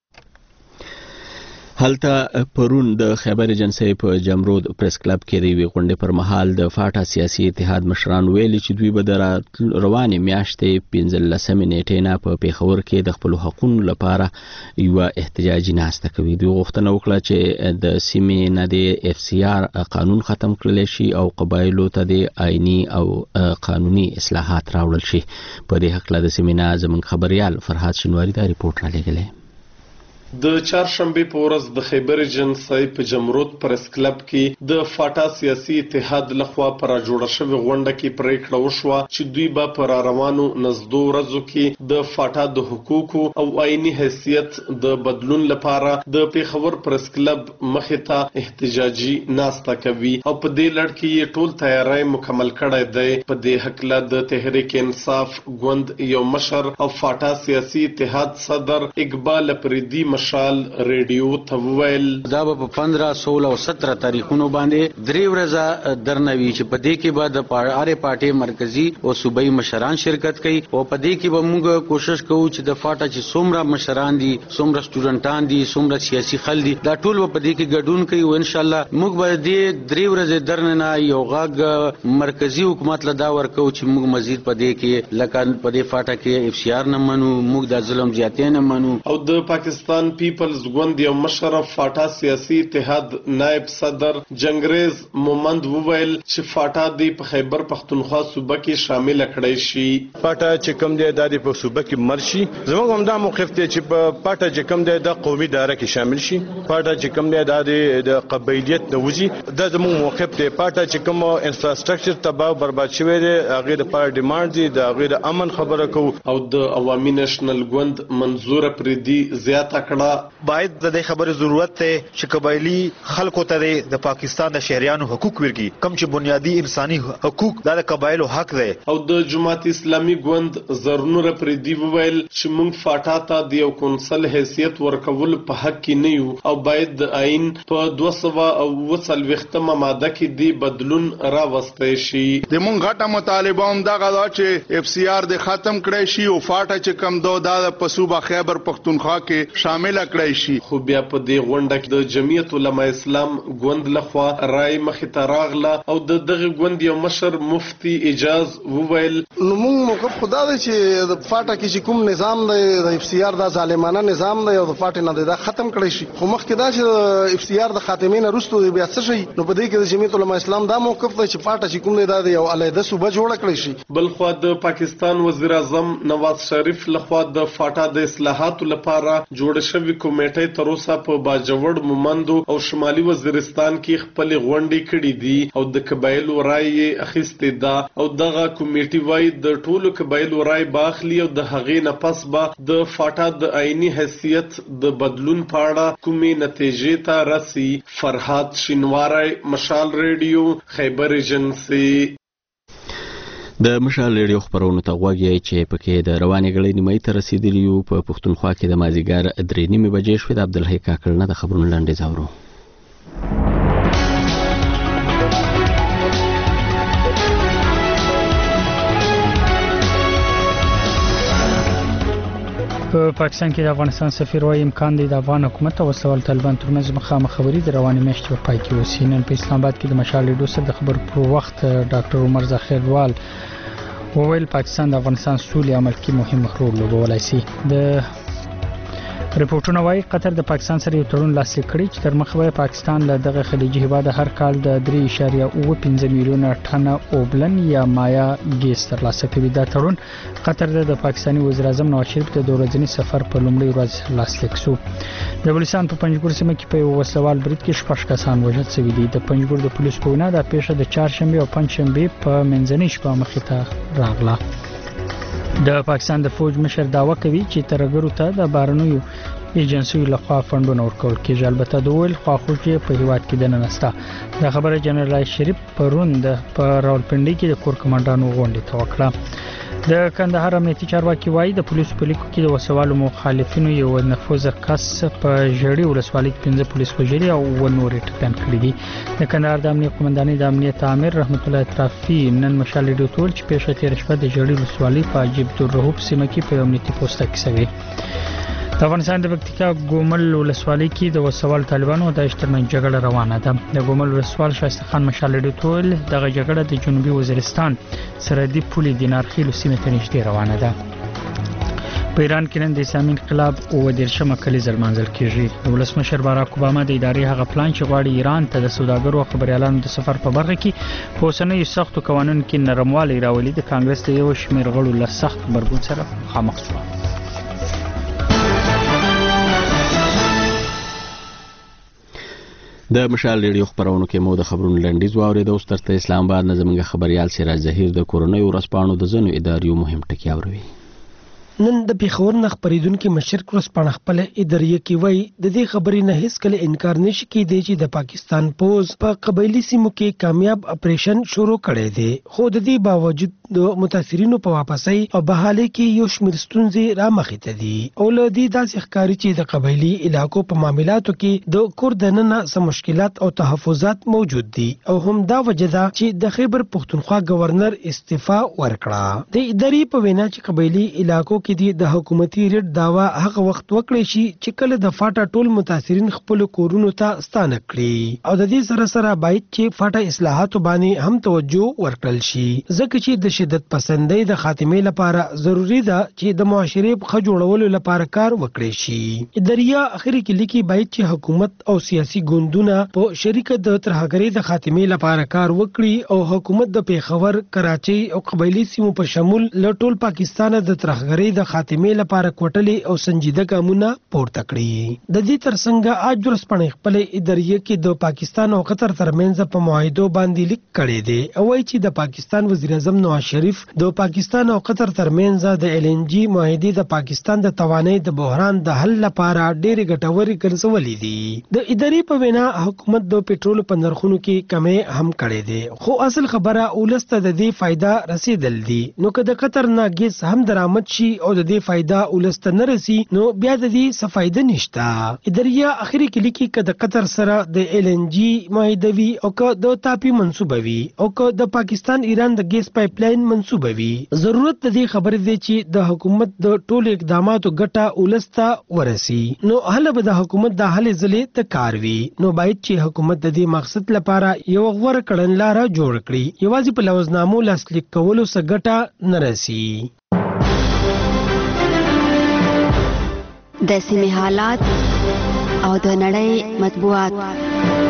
هلته پرون د خیبر ایجنسی په جمرود پریس کلب کې د یوې غونډې پر مهال د فاټا سیاسي اتحاد مشران ویلي چې دوی به د روانې میاشتې 15 نیټې نه په پیښور کې د خپلو حقونو لپاره یوه احتجاجي ناسته کوي. دوی غوښتنه وکړه چې د سیمې نه د FCR قانون ختم کړلی شي او قبایلو ته د آئینی او قانوني اصلاحات راوړل شي. په دې هکله د سیمې نه زموږ خبریال فرهاد شینواري دا ریپورټ رالیږلی. د چهارشنبه په ورځ د خیبر ایجنسی په جمرود پریس کلب کې د فاټا سیاسي اتحاد لخوا پر جوړه شوې غونډه کې پریکړه وشوه چې دوی به پر روانو نزدو ورځو کې د فاټا د حقوقو او آئینی حیثیت د بدلون لپاره د پیښور پریس کلب مخې ته احتجاجي ناسته کوي او په دې لړ کې یې ټول تیاری مکمل کړی دی. په دې هکله د تحریک انصاف ګوند یو مشر او فاټا سیاسي اتحاد صدر اقبال پریدي مشال ریډیو ته وویل دا په 15 16 او 17 تاریخونو باندې درې ورځې درنوي چې په دې کې به د پاره پارټي مرکزی او صوبایي مشران شرکت کوي او په دې کې به موږ کوشش کوو چې د فاټا چې څومره مشران دي څومره سټوډنټان دي څومره سیاسي خل دي دا ټول په دې کې ګډون کوي او ان شاء الله موږ به دې درې ورځې درنه یو غاګ مرکزی حکومت له دا ورکو چې موږ مزید په دې کې لکه په دې فاټا کې FCR نه منو موږ د ظلم زیاتې نه منو. او د پاکستان پیپلز ګوند یو مشر فاټا سیاسي اتحاد نائب صدر جنگریز مومند وویل چې فاټا دی په خیبر پختونخوا صوبه کې شامل کړی شي. فاټا چې کوم دی د په صوبه کې مرشي زموږ هم دا موقف دی چې په فاټا چې کوم دی د قومي دایره کې شامل شي. فاټا چې کوم دی د قبایلیت د وزي د زموږ موقف دی. فاټا چې کوم انفراستراکچر تباہ برباد شوی دی هغه د پاره ډیماند دی د هغه د امن خبره کو. او د عوامي نېشنل ګوند منظور پریدي زیاته کړه وکړه. باید د دې خبرې ضرورت ته چې قبایلی خلکو ته د پاکستان د شهریانو حقوق ورکړي، کوم چې بنیادی انساني حقوق د قبایلو حق دی. او د جماعت اسلامي ګوند زرنور پردي وویل چې موږ فاټا ته د یو کونسل حیثیت ورکول په حق کې نه یو او باید د آئین په 240 ماده کې دی بدلون راوستل شي. د مونږ غټه مطالبه هم دغه دا چې اف سی آر د ختم کړی شي او فاټا چې کم د پسوبه خیبر پختونخوا کې شامل کړی شي. خو بیا په دې غونډه کې د جمعیت علما اسلام ګوند لخوا رائے مخې ته راغله او د دغه ګوند یو مشر مفتی اجاز وویل نو موږ موقف خدا دی چې د فاټا کې چې کوم نظام دی د اف سی آر دا ظالمانه نظام دی او د فاټا نه دا ختم کړی شي. خو مخکې دا چې اف سی آر د خاتمې نه وروسته بیا څه شي نو په دې کې د جمعیت علما اسلام دا موقف دی چې فاټا چې کوم دی دا یو علیحده صوبه جوړه کړی شي. بل خو د پاکستان وزیر اعظم نواز شریف لخوا د فاټا د اصلاحاتو لپاره جوړ شوی کمیټه تر اوسه په باجوړ مومندو او شمالي وزیرستان کې خپل غونډې کړې دي او د قبایلو رائے اخیستې ده او دغه کمیټه وايي د ټولو قبایلو رائے باخلي او د هغې نه پس به د فاټا د آئینی حیثیت د بدلون په اړه کومې نتیجې ته رسي. فرحات شینواری، مشال ریډیو، خیبر ایجنسی. د مشال ریډیو خبرونو ته غوږ یې چې پکې د روانې غړې نیمایي ته رسیدلی یو. په پښتونخوا کې د مازیګر 3:30 بجې شوې. د عبدالحی کاکړ نه د خبرونو لنډیز اورو. په پاکستان کې د افغانستان سفیر وايي امکان دی د افغان حکومت او وسلوال طالبان ترمنځ مخامخ خبرې د روانې میاشتې په پای کې وشي. نن په اسلام آباد کې د مشال ریډیو سره د خبرو پر وخت ډاکټر عمر ذخیروال وویل پاکستان د افغانستان سولې عمل کې مهم رول لوبولی شي. د ریپورتونه وايي قطر د پاکستان سره یو تړون لاسلیک کړی چې تر مخه به پاکستان له دغه خلیجي هیواد هر کال د 3.15 میلیونه ټنه اوبلن یا مایا ګیس ترلاسه کوي. دا تړون قطر د پاکستاني وزیر اعظم نواز شریف د ورځني سفر په لومړۍ ورځ لاسلیک شو. د بلوچستان په پنجګور سیمه کې په وسلوال برید کې 6 کسان وژل شوي دي. د پنجګور د پولیسو په وینا دا پیښه د چهارشنبه او پنځشنبه په منځنۍ شپه مخې ته راغله. د پاکستان د فوج مشر داوا کوي چې ترګرو ته د بارنوي ایجنسیو لخوا فندونه ورکول کېږي. البته د ویل خواخوږي په هیواد کې د ننسته. د خبره جنرال شریف پرون په راولپنډي کې د کور کمانډانو غونډه ته وکړه. د کندهار امنیتي چارواکي وایي د پولیسو په لیکو کې د وسوالو مخالفینو یو نفوذ کس په ژړی ولسوالۍ کې 5 پولیس وژلي او نورې ټپیان کړي دي. د کندهار د امنیت قومندانۍ د امنیت عامر رحمت الله اطرافي نن مشال ریډیو ټول چې پیښه تیر شپه د ژړی ولسوالۍ په عجیب الرهوب سیمه کې په امنیتي پوسټه کې شوې. د افغانستان د پکتیکا ګومل ولسوالۍ کې د وسوال طالبانو د اشترمن جګړه روانه ده. د ګومل ولسوال شایسته خان مشال ریډیو ټول دغه جګړه د جنوبي وزیرستان سرحدي پولې د نارخیلو سیمې ته نږدې روانه ده. په ایران کې نن د اسلامي انقلاب او دیرشمه کلیزه لمانځل کیږي. د ولسمشر باراک اوباما د ادارې هغه پلان چې غواړي ایران ته د سوداګرو او خبريالانو د سفر په برخه کې په اوسنیو سختو قوانینو کې نرموالی راولي د کانګرس د یو شمېر غړو له سخت غبرګون سره مخامخ شو. د مشال ریډیو خبرونو کې مو د خبرونو لنډیز واورېد. اوس ترته اسلام آباد نه زموږ خبريال سراج ظهیر د کورونی ورسپانو د ځنو اداریو مهم ټکی اوري. نن د پیښور نه خبرېدونکو مشرک ورسپانه خپل اداریه کې وایي د دې خبرې نه هیڅ کله انکار نشي کېدی چې د پاکستان پوز په قبایلی سیمو کې کامیاب اپریشن شروع کړی دی. خو د دې باوجود د متاثرینو په واپسۍ او بحالي کې یو شمېر ستونزې رامخې ته دي او له دې داسې ښکاري چې د قبایلی علاقو په معاملاتو کې د کور دننه سم مشکلات او تحفظات موجود دي او هم دا وجه ده چې د خیبر پښتونخوا گورنر استعفا ورکړه. د ادارې په وینا چې قبایلی علاقو کې د حکومتي ریټ داوا هغه وخت وکړي شي چې کله د فاټا ټول متاثرین خپل کورونو ته ستانه کړي او د دې سره باید چې فاټا اصلاحاتو باندې هم توجه ورکړل شي ځکه چې د شدت پسندۍ د خاتمې لپاره ضروری ده چې د معاشري په جوړولو لپاره کار وکړي شي. دریا اخري کې لیکي باید چې حکومت او سیاسي ګوندونه په شریکه د ترهګرۍ د خاتمې لپاره کار وکړي او حکومت د پیښور، کراچۍ او قبایلی سیمو په شمول له ټول پاکستان د ترهګرۍ د خاتمې لپاره کوټلې او سنجیده ګامونه پورته کړي. د دې ترڅنګ اج ورځپاڼې خپل اداریه کې د پاکستان او قطر ترمنځ په معاهدو باندې لیک کړی دی او وايي چې د پاکستان وزیر اعظم نواز شریف د پاکستان او قطر ترمنځ د LNG معاهدې د پاکستان د توانایي د بحران د حل لپاره ډېرې ګټورې ګرځولې دي. د ادارې په وینا حکومت د پېټرول په نرخونو کې کمی هم کړی دی، خو اصل خبره ولسته د دې فایده رسیدل دي. نو که د قطر نه ګیس هم درآمد شي او د دې فایده ولسته نه رسي نو بیا د دې څه فایده نشته. اداریه اخري کې لیکي که د قطر سره د LNG معاهده وي او که د تاپي منصوبه وي او که د پاکستان ایران د ګیس پایپ لاین منصوبه وي، ضرورت د دې خبرې دی چې د حکومت د ټولو اقداماتو ګټه ولسته ورسي. نو هله به د حکومت د هلې ځلې ته کار وي. نو باید چې حکومت د دې مقصد لپاره یو غوره کړنلاره جوړ کړي، یوازې په لوزنامو لاسلیک کولو څه ګټه نه رسي. د سیمې حالات او د نړۍ مطبوعات.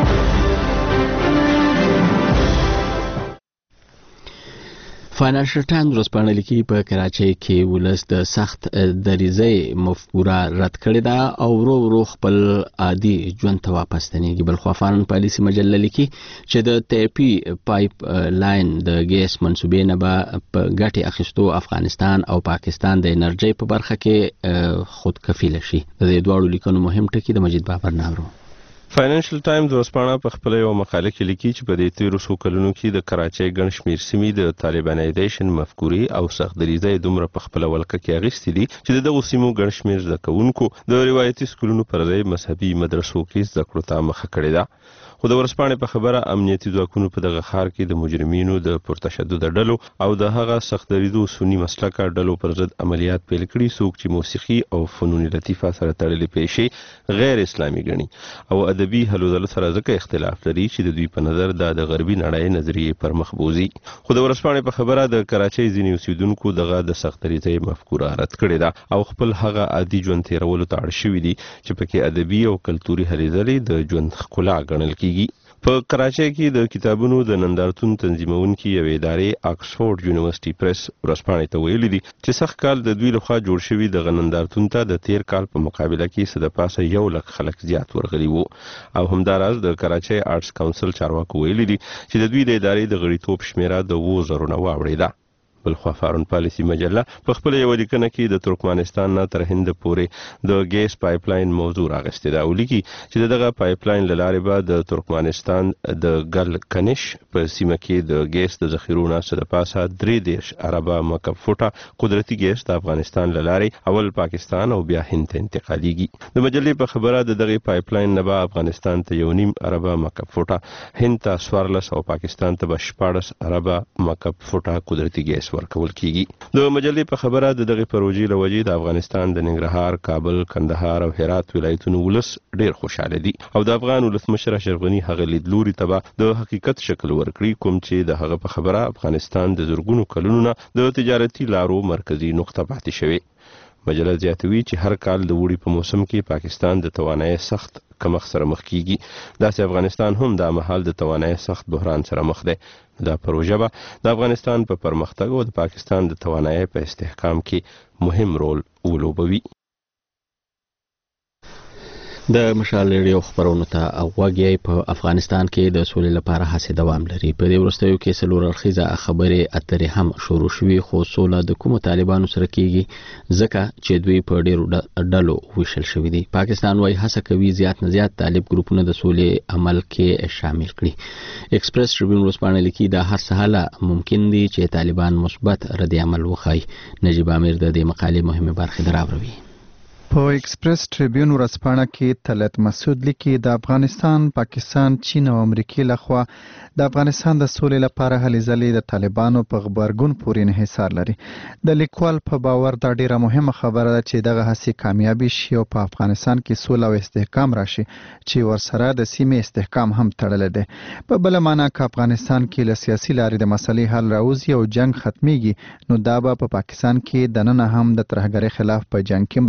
فاینانشل ټایمز ورځپاڼه لیکي په کراچۍ کې ولس د سخت دریځۍ مفکوره رد کړې ده او ورو ورو خپل عادي ژوند ته واپس ستنېږي. بلخوا فارن پالیسي مجله لیکي چې د تیپي پایپ لاین د ګیس منصوبې نه به په ګټې اخیستو افغانستان او پاکستان د انرژۍ په برخه کې خودکفیله شي. د دې دواړو لیکنو مهم ټکي د مجید بابر ناورو. فاینانشل ټایمز ورځپاڼه په خپل یو مقاله کې لیکي چې په دې تیرو څو کلونو کې د کراچۍ ګڼ شمېر سیمې د طالبانایزیشن مفکورې او سخت دریځۍ دومره په خپله ولکه کې اخیستې دي چې د دغو سیمو ګڼ شمېر زده کوونکو د روایتي سکولونو پر ځای مذهبي مدرسو کې زده کړو ته مخه کړې ده. خو د ورځپاڼې په خبره امنیتي ځواکونو په دغه ښار کې د مجرمینو د پرتشدد ډلو او د هغه سخت دریدو سني مسلکه ډلو پر ضد عملیات پیل کړي، څوک چې موسیقي او فنون لطیفه سره تړلې پیښې غیر اسلامي ګڼي او ادبي هلو ځلو سره ځکه اختلاف لري چې د دوی په نظر د غربي نړۍ نظریې پر مخ بوزي. خو د ورځپاڼې په خبره د کراچۍ ځینې اوسیدونکو دغه د سخت دریځۍ مفکوره رد کړې ده او خپل هغه عادي ژوند تیرولو ته اړ شوي دي چې پکې ادبي او کلتوري هلې ځلې د ژوند ښکلا ګڼل کیږي. په کراچۍ کې د کتابونو د نندارتون تنظیمونکي یوې ادارې آکسفورډ یونیورسيټي پریس ورځپاڼې ته ویلي دي چې سخت کال د دوی لخوا جوړ شوي دغه نندارتون ته د تیر کال په مقابله کې څه د پاسه 1 لک خلک زیات ورغلي وو او همداراز د کراچۍ آرټس کونسل چارواکو ویلي دي چې د دوی د ادارې د غړیتوب شمیره د 2000 نه واوړېده. بلخوا فارن پالیسي مجله په خپل یو لیکنه کې د ترکمنستان نه تر هند پورې د ګیس پایپ لاین موضوع راغستې ده او لیکي چې دغه پایپ لاین له لارې به د ترکمنستان د ګل کنش په سیمه کې د ګیس د ذخیرو نه څه د پاسه 3 اربه مکعب فوټه قدرتي ګیس د افغانستان له لارې اول پاکستان او بیا هند ته انتقالیږي. د مجلې په خبره د دغه پایپ لاین نه به افغانستان ته 1.5 اربه مکعب فوټه، هند ته 14 او پاکستان ته 14 اربه مکعب فوټه قدرتي ګیس ورکول کیږي. د مجلې په خبره د دغه پروژې لوجې د افغانستان د ننګرهار، کابل، کندهار او هرات ولایتونو ولس ډیر خوشاله دي او د افغان ولسمشر اشرف غني هغه لیدلوري ته د حقیقت شکل ورکړي کوم چې د هغه په خبره افغانستان د زرګونو کلونو نه د تجارتي لارو مرکزی نقطه پاتې شوی. مجله زیاتوي چې هر کال د وړي په موسم کې پاکستان د توانایي سخت کمښت سره مخ کیږي، داسې افغانستان هم د مهال د توانایي سخت بحران سره مخ دی. دا پروژه به د افغانستان په پرمختګ او د پاکستان د توانایي په استحکام کې مهم رول ولوبوي. د مشال ریډیو خبرونو ته غوږی په افغانستان کې د سولې لپاره هڅې دوام لري. په دې وروستیو کې څلور اړخیزه خبرې اترې هم شروع شوې، خو سوله د کومو طالبانو سره کیږي ځکه چې دوی په ډېرو ډلو ویشل شوي دي. پاکستان وايي هڅه کوي زیات نه زیات طالب ګروپونه د سولې عمل کې شامل کړي. ایکسپریس ټریبیون ورځپاڼه لیکي دا هر څه حاله ممکن دي چې طالبان مثبت رد عمل وښایي. نجیب امیر د دې مقالې مهمه برخه دراوړي. په ایکسپریس ټریبیون ورځپاڼه کې طلعت مسعود لیکي د افغانستان، پاکستان، چین او امریکا لخوا د افغانستان د سولې لپاره هلې ځلې د طالبانو په غبرګون پورې انحصار لري. د لیکوال په باور دا ډیره مهمه خبره ده چې دغه هڅې کامیابی شي او په افغانستان کې سوله او استحکام راشي چې ورسره د سیمې استحکام هم تړلی دی. په بل معنا که افغانستان کې له سیاسي لارې د مسلې حل راوځي او جنگ ختمیږي نو دا به په پاکستان کې دننه هم د ترهګرۍ خلاف په جنگ کې مرسته وکړي.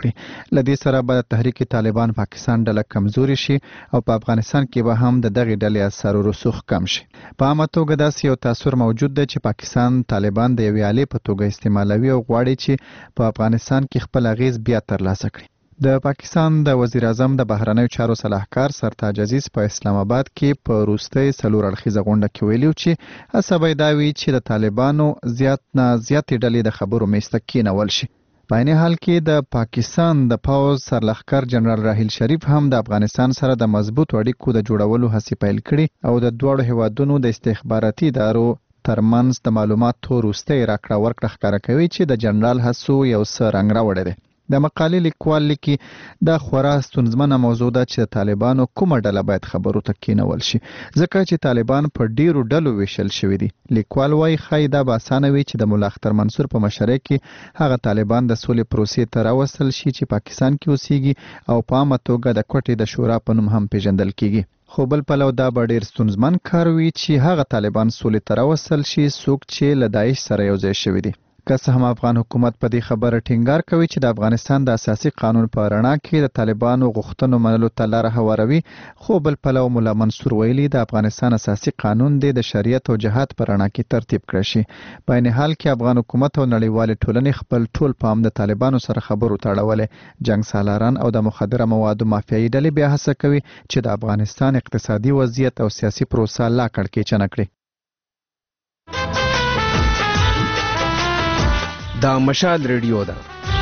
کړي. لدې سره به د تحریک طالبان پاکستان ډله کمزوري شي او په افغانستان کې به هم د دغه ډلې اثر او رسوخ کم شي. په عامه توګه داسې یو تاثر موجود دی چې پاکستان طالبان د یوې آلې په توګه استعمالوي او غواړي چې په افغانستان کې خپل اغیز بیا ترلاسه کړي. د پاکستان د وزیر اعظم د بهرنیو چارو صلاحکار سرتاج عزیز په اسلام آباد کې په وروستۍ څلور اړخیزه غونډه کې ویلي چې هڅه به دا وي چې د طالبانو زیات نه زیاتې ډلې د خبرو میز ته کېنول شي. په عین حال کې د پاکستان د پوځ سرلښکر جنرال راحیل شریف هم د افغانستان سره د مضبوط اړیکو د جوړولو هڅې پیل کړي او د دواړو هیوادونو د استخباراتي ادارو ترمنځ د معلوماتو وروستۍ راکړه ورکړه ښکاره کوي چې د جنرال هڅو یو څه رنګ راوړی دی. د مقالې لیکوال لیکي دا خورا ستونزمنه موضوع ده چې د طالبانو کومه ډله باید خبرو ته کېنول شي ځکه چې طالبان په ډیرو ډلو ویشل شوي دي. لیکوال وایي ښایي دا به اسانه وي چې د ملا اختر منصور په مشرۍ کې هغه طالبان د سولې پروسې ته راوستل شي چې پاکستان کې اوسېږي او په عامه توګه د کوټې د شورا په نوم هم پیژندل کېږي. خو بل پلو دا به ډیر ستونزمن کار وي چې هغه طالبان سولې ته راوستل شي څوک چې له داعش سره یو ځای شوي دي. که څه هم افغان حکومت په دې خبره ټینګار کوي چې د افغانستان د اساسي قانون په رڼا کې د طالبانو غوښتنو منلو ته لاره هواروي، خو بل پلو مولا منصور ویلي د افغانستان اساسي قانون د شریعت او جهاد په رڼا کې ترتیب کړی شي. په عین حال کې افغان حکومت او نړیوالې ټولنې خپل ټول پام د طالبانو سره خبرو ته اړولی. جنګ سالاران او د مخدره موادو مافیایي ډلې بیا هڅه کوي چې د افغانستان اقتصادي وضعیت او سیاسي پروسه لا کړکېچنه کړي. دا مشال ریډیو ده.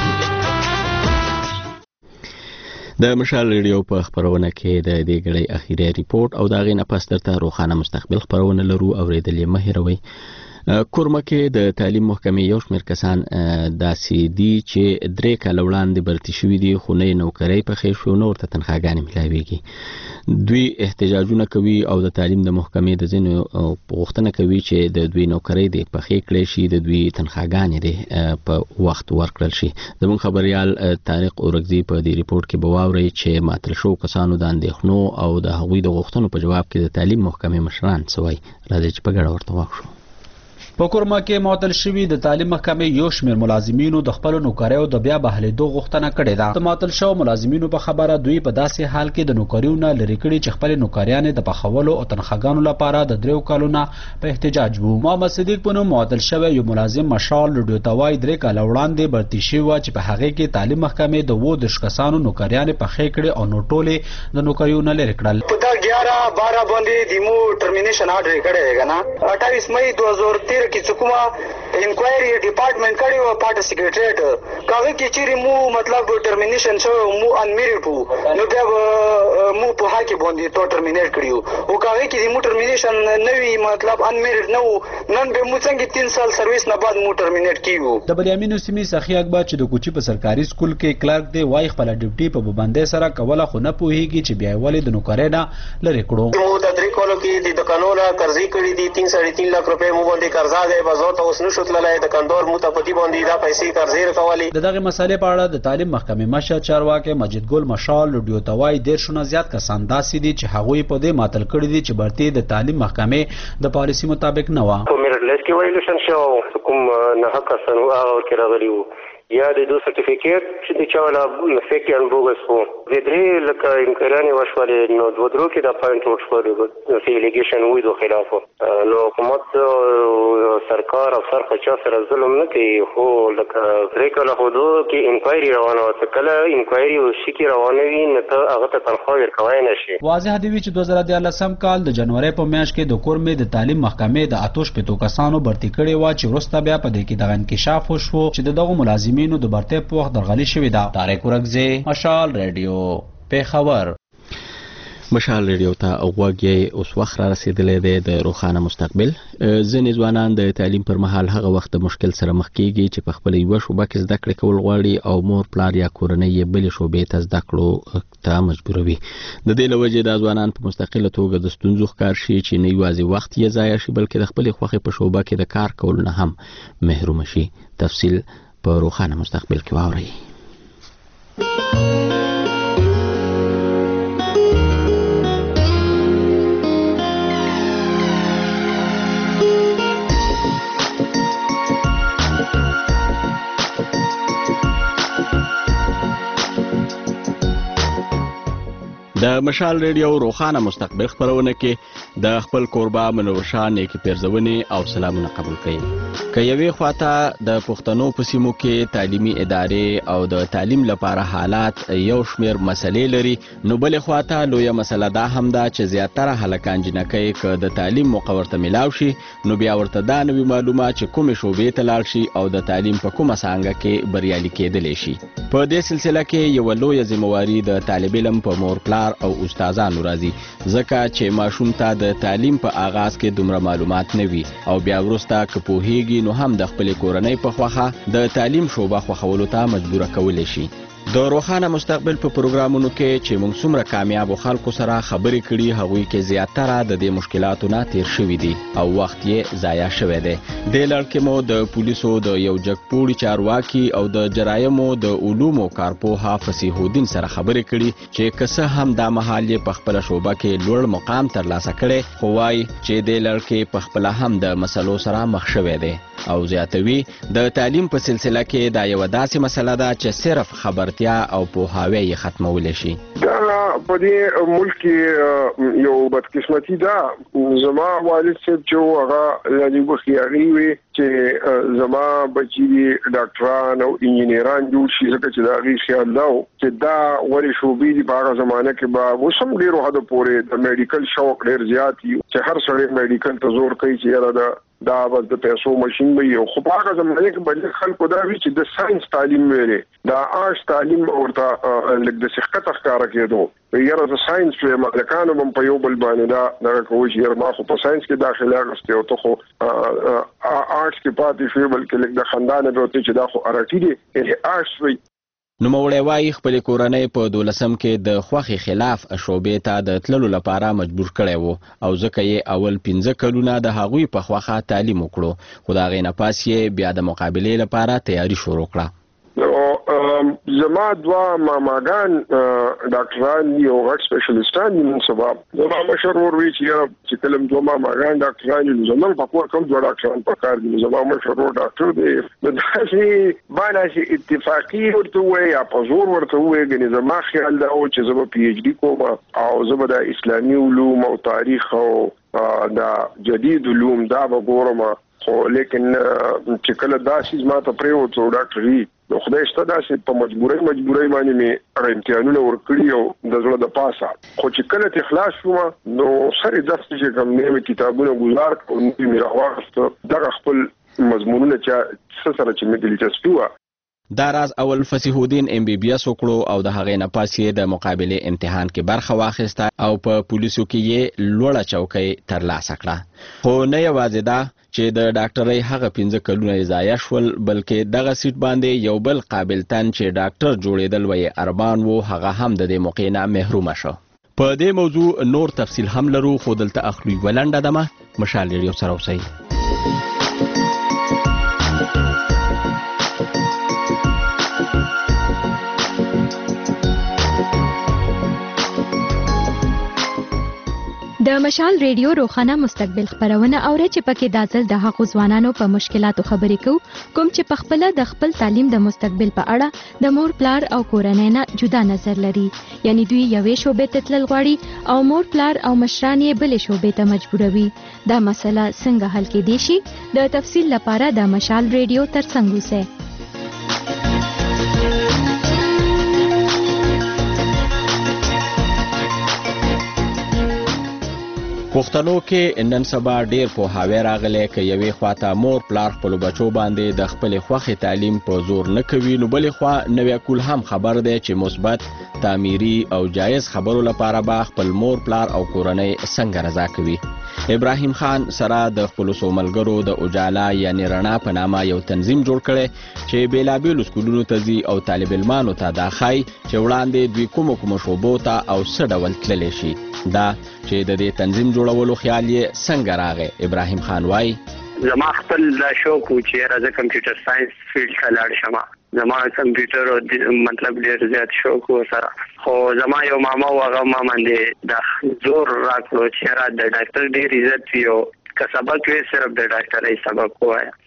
د مشال ریډیو په خبرونه کې د دې غړي اخیری ریپورت او دا غینه پس درته روخانه مستقبل خبرونه لرو اوریدلې مهیروي. کورمکه د تعلیم محکمې یو شمېر کسان داسې دي چې درې کاله وړاندې برتي شوي دي خو نه نوکرۍ پخې شو نو ورته تنخواګانې ملاویږي. دوی احتجاجونه کوي او د تعلیم د محکمې د ځینو غوښتنه کوي چې د دوی نوکرۍ د پخې کړې شي، د دوی تنخواګانې د په وخت ورکړل شي. زموږ خبريال طارق اورګزي په دې ریپورت کې بواوري چې ماتل شو کسانو د اندېښنو او د هغوی د غوښتنو په جواب کې د تعلیم محکمې مشران سوي راځي چې په ګډه ورته واښو. په کورما کې معطل شوی د تعلیم محکمې یو شمېر ملازمینو د خپل نوکریو د بیا بحالېدو غوښتنه کړې ده. د معطل شو ملازمینو په خبره دوی په داسې حال کې د نوکریونو لري کړي چې خپل نوکریانې د پخولو او تنخواګانو لپاره د دریو کالونو په احتجاج وو. محمد صدیق په نوم معطل شوی یو ملازم مشال لډیو توای درې کاله وړاندې برتي شوی چې په هغه کې تعلیم محکمې د وو د شکسانو نوکریانې پخې کړي او نوټولې د نوکریونو لري کړل. په 11-12 باندې دیمو ټرمینیشن آرډر کړی دی کنه 28 مئی 2013 کې څوکما انکوایری ډپارټمنټ کړی و پارټ سیکریټریټ کاغه کې چې مو مطلب ټرمینیشن شو مو انمیریټ وو نو بیا مو په حق باندې تو ټرمینیټ کړیو او کاغه کې مو ټرمینیشن نوی مطلب انمیریټ نو نن به مو څنګه 3 سال سرویس نه بعد مو ټرمینیټ کیو. د بلیامینو سیمې سخی اکبر چې د کوچی په سرکاري سکول کې کلرک دی وای خپل ډیوټي په باندې سره کوله خو نه پوهیږي چې بیا ولې د نوکرۍ نه لری کړو. مو د درې کولو کې د دکانونو قرضې کړې دي 3.5 لک روپے مو باندې قرضا دی بازار ته اوس نشو تللای د کندور متپتی باندې دا پیسې قرضې راکولي. د دغه مسالې په اړه د تعلیم محکمې مشر چارواکي مجید ګل مشال لډیو توای ډیر شونه زیات کسان داسې دي چې هغوی په دې ماتل کړی دي چې برتي د تعلیم محکمې د پالیسي مطابق نه و. په میرټ لیست کې وایلیشن شو کوم نه حق سنو هغه کې راغلی وو یا د دو سرټیفیکیټ چې د چاوله فیک اند بوګس وو د درې لکه انکوایري وشولې نو دوه درو کې د پوینټ ورټ شو د الیګیشن وې د خلاف نو حکومت سرکار او سرخ چا سره ظلم نه کوي خو لکه ریکله خودو کې انکوایري روانه او کله انکوایري او شکی روانه وي نو ته هغه ته تنخواه ورکوای نشي. واضح دی چې 2013 کال د جنوري په میاشت کې د کورمې د تعلیم محکمې د اتوش پتو کسانو برتي کړي و چې ورسته بیا په دې کې د انکشاف وشو چې دغه ملازمینو د برتي په وخت درغلي شوې ده. طارق اورګزي مشال ریډیو پیښور. مشال ریډیو ته اوغوږی اوس وخت را رسیدلی دی د روخانه مستقبل. ځینې ځوانان د تعلیم پر مهال هغه وخت د مشکل سره مخ کیږي چې په خپل یوه شوبه کې زده کړې کول غواړي او مور پلار یا کورنۍ یې بلې شوبې ته زده کړو ته مجبوروي. د دې له وجې دا ځوانان په مستقله توګه د ستونزو ښکار شي چې نه یوازې وخت یې ضایع شي بلکې د خپلې خوښې په شوبه کې د کار کولو نه هم محروم شي. تفصیل په روخانه مستقبل کې واورئ. د مشال ریډیو روخانه مستقبل خبرونه کې د خپل کوربه منور شاه نیکی پیرزونې او سلامونه قبول کړي. که یوې خواته د پښتنو په سیمو کې تعلیمي ادارې او د تعلیم لپاره حالات یو شمیر مسلې لري، نو بلې خواته لویه مسله دا هم ده چې زیاتره هلکان جنکۍ که د تعلیم موقع ورته میلاو شي نو بیا ورته دا نوي معلومه چې کومې شعبې ته لاړ شي او د تعلیم په کومه څانګه کې بریالي کېدلی شي. په دې سلسله کې یوه لویه ذمهواري د طالب علم په مور پلار او استادانو راځي، ځکه چې ماشوم ته د تعلیم په آغاز کې دومره معلومات نه وي او بیا وروسته که پوهیږي نو هم د خپلې کورنۍ په خوښه د تعلیم شعبه خوښولو ته مجبوره کولی شي. د روخانه مستقبل په پروګرامونو کې چې موږ څومره کامیابو خلکو سره خبرې کړي هغوی کې زیاتره د دې مشکلاتو نه تیر شوي دي او وخت یې ضایع شوی دی. دې لړ کې مو د پولیسو د یو جګپوړي چارواکي او د جرایمو د علومو کارپوهه فصیح الدین سره خبرې کړي چې که څه هم دا مهال یې په خپله شعبه کې لوړ مقام ترلاسه کړی، خو وایي چې دې لړ کې په خپله هم د مسلو سره مخ شوی دی او زیاتوي د تعلیم په سلسله کې دا یوه داسې مسله ده چې صرف خبرتیا او پوهاوی یې ختمولی شي. دا په دې ملک کې یو بدقسمتي ده. زما والد صاحب چې هغه لږ بخیاري وي چې زما بچي ډاکټران او انجینران جوړ شي، ځکه چې دا غي خیال دا چې دا ورې شوبې دي په هغه زمانه کې به اوس هم ډېرو حدو پورې د میډیکل شوق ډېر زیات وي چې هر سړی میډیکل ته زور کوي چې یاره دا بس د پیسو ماشین وي. خو په هغه زمانه کې بل خلکو دا وی چې د ساينس تعلیم ویلي، دا آرټس تعلیم ورته لږ د سخت ښکارا کېدو، یاره د ساينس په ملکانو هم په یو بل باندې دا کوي چې یاره ما خو په ساينس کې داخله غوښتي او ته خو آرټس کې پاتې شوی، بلکې لږ د خاندان به چې دا خو ارټي دي یعنی آرټس وي. نوموړی وایي خپلې کورنۍ په 12 کې د خوښې خلاف شعبې ته د تللو لپاره مجبور کړی و او ځکه یې اول 15 کلونه د هغوی په خوښه تعلیم وکړو، خو د هغې نه پاس یې بیا د مقابلې لپاره تیاری شروع کړه. زما دوه ماماګان ډاکټران دي او غټ سپیشلیستان دي. نن سبا زما مشر ورور وی چې کلم دوه ماماګان ډاکټران دي، زموږ په کور کوم دوه ډاکټران په کار دي. زما مشر ورور ډاکټر دی، نو داسې باندې اتفاقي ورته وایي یا په زور ورته وایي. ګنې زما خیال دا و چې زه به پی ایچ ډي کوم او زه به د اسلامي علوم او تاریخ او د جدید علوم دا به ګورم، خو لیکن چې کله داسې ما ته پرېوتو ډاکټري نو خدای شته داسې په مجبورۍ باندې مې امتحانونه ورکړي او د زړه د پاسه، خو چې کله ته خلاص شوم نو سره داسې چې کوم نوي کتابونه ګزار او نوي مې راوغسته دغه خپل مضمونونه چې سره چې مې دلچسپي وه. دا راز اول فصیح الدین ام بی بی اس وکړو او د هغې نه پاس یې د مقابلې امتحان کې برخه واخیسته او په پولیسو کې یې لوړه چوکۍ ترلاسه کړه. خو نه یوازې دا چې د ډاکټرۍ هغه 15 کلونه یې ضایع شول، بلکې دغه سیټ باندې یو بل قابل تن چې ډاکټر جوړېدل ویې ارمان و هغه هم د دې موقع نه محرومه شو. په دې موضوع نور تفصیل هم لرو، خو دلته اخلو یوه لنډه دمه. مشال ریډیو سره اوسئ. د مشال ریډیو روخانه مستقبل خبرونه اوري چې پکې د ځل د هغو ځوانانو په مشکلاتو خبرې کوم چې په خپل د خپل تعلیم د مستقبل په اړه د مور پلار او کورنۍ نه جدا نظر لري، یعنی دوی یوې شوبې ته تلل غواړي او مور پلار او مشران یې بلې شوبې ته مجبوروي. دا مسله څنګه حل کېدای شي؟ د تفصیل لپاره د مشال ریډیو ترڅنګ اوسئ. پښتنو کې نن سبا ډیر پوهاوی راغلی که یوې خواته مور پلار خپلو بچو باندې د خپلې خوښې تعلیم په زور نه کوي، نو بلې خوا نوی کول هم خبر دی چې مثبت تعمیري او جایز خبرو لپاره به خپل مور پلار او کورنۍ څنګه رضا کوي. ابراهیم خان سره د خپلو څو ملګرو د اجالا یعنی رڼا په نامه یو تنظیم جوړ کړی چې بیلابیلو سکولونو ته ځي او طالب علمانو ته دا ښایي چې وړاندې دوی کومو شعبو ته او څه ډول تللی شي. دا چې د دې تنظیم جوړولو خیال یې څنګه راغی؟ ابراهیم خان وایي زما خپل دا شوق و چې یاره زه کمپیوټر ساینس فیلډ ته لاړ شم. زما کمپیوټر مطلب ډېر زیات شوق و سره، خو زما یو ماما و هغه ما باندې دا زور راکړو چې یاره د ډاکټر ډېر عزت وي او که سبق وي صرف د ډاکټرۍ سبق ووایه.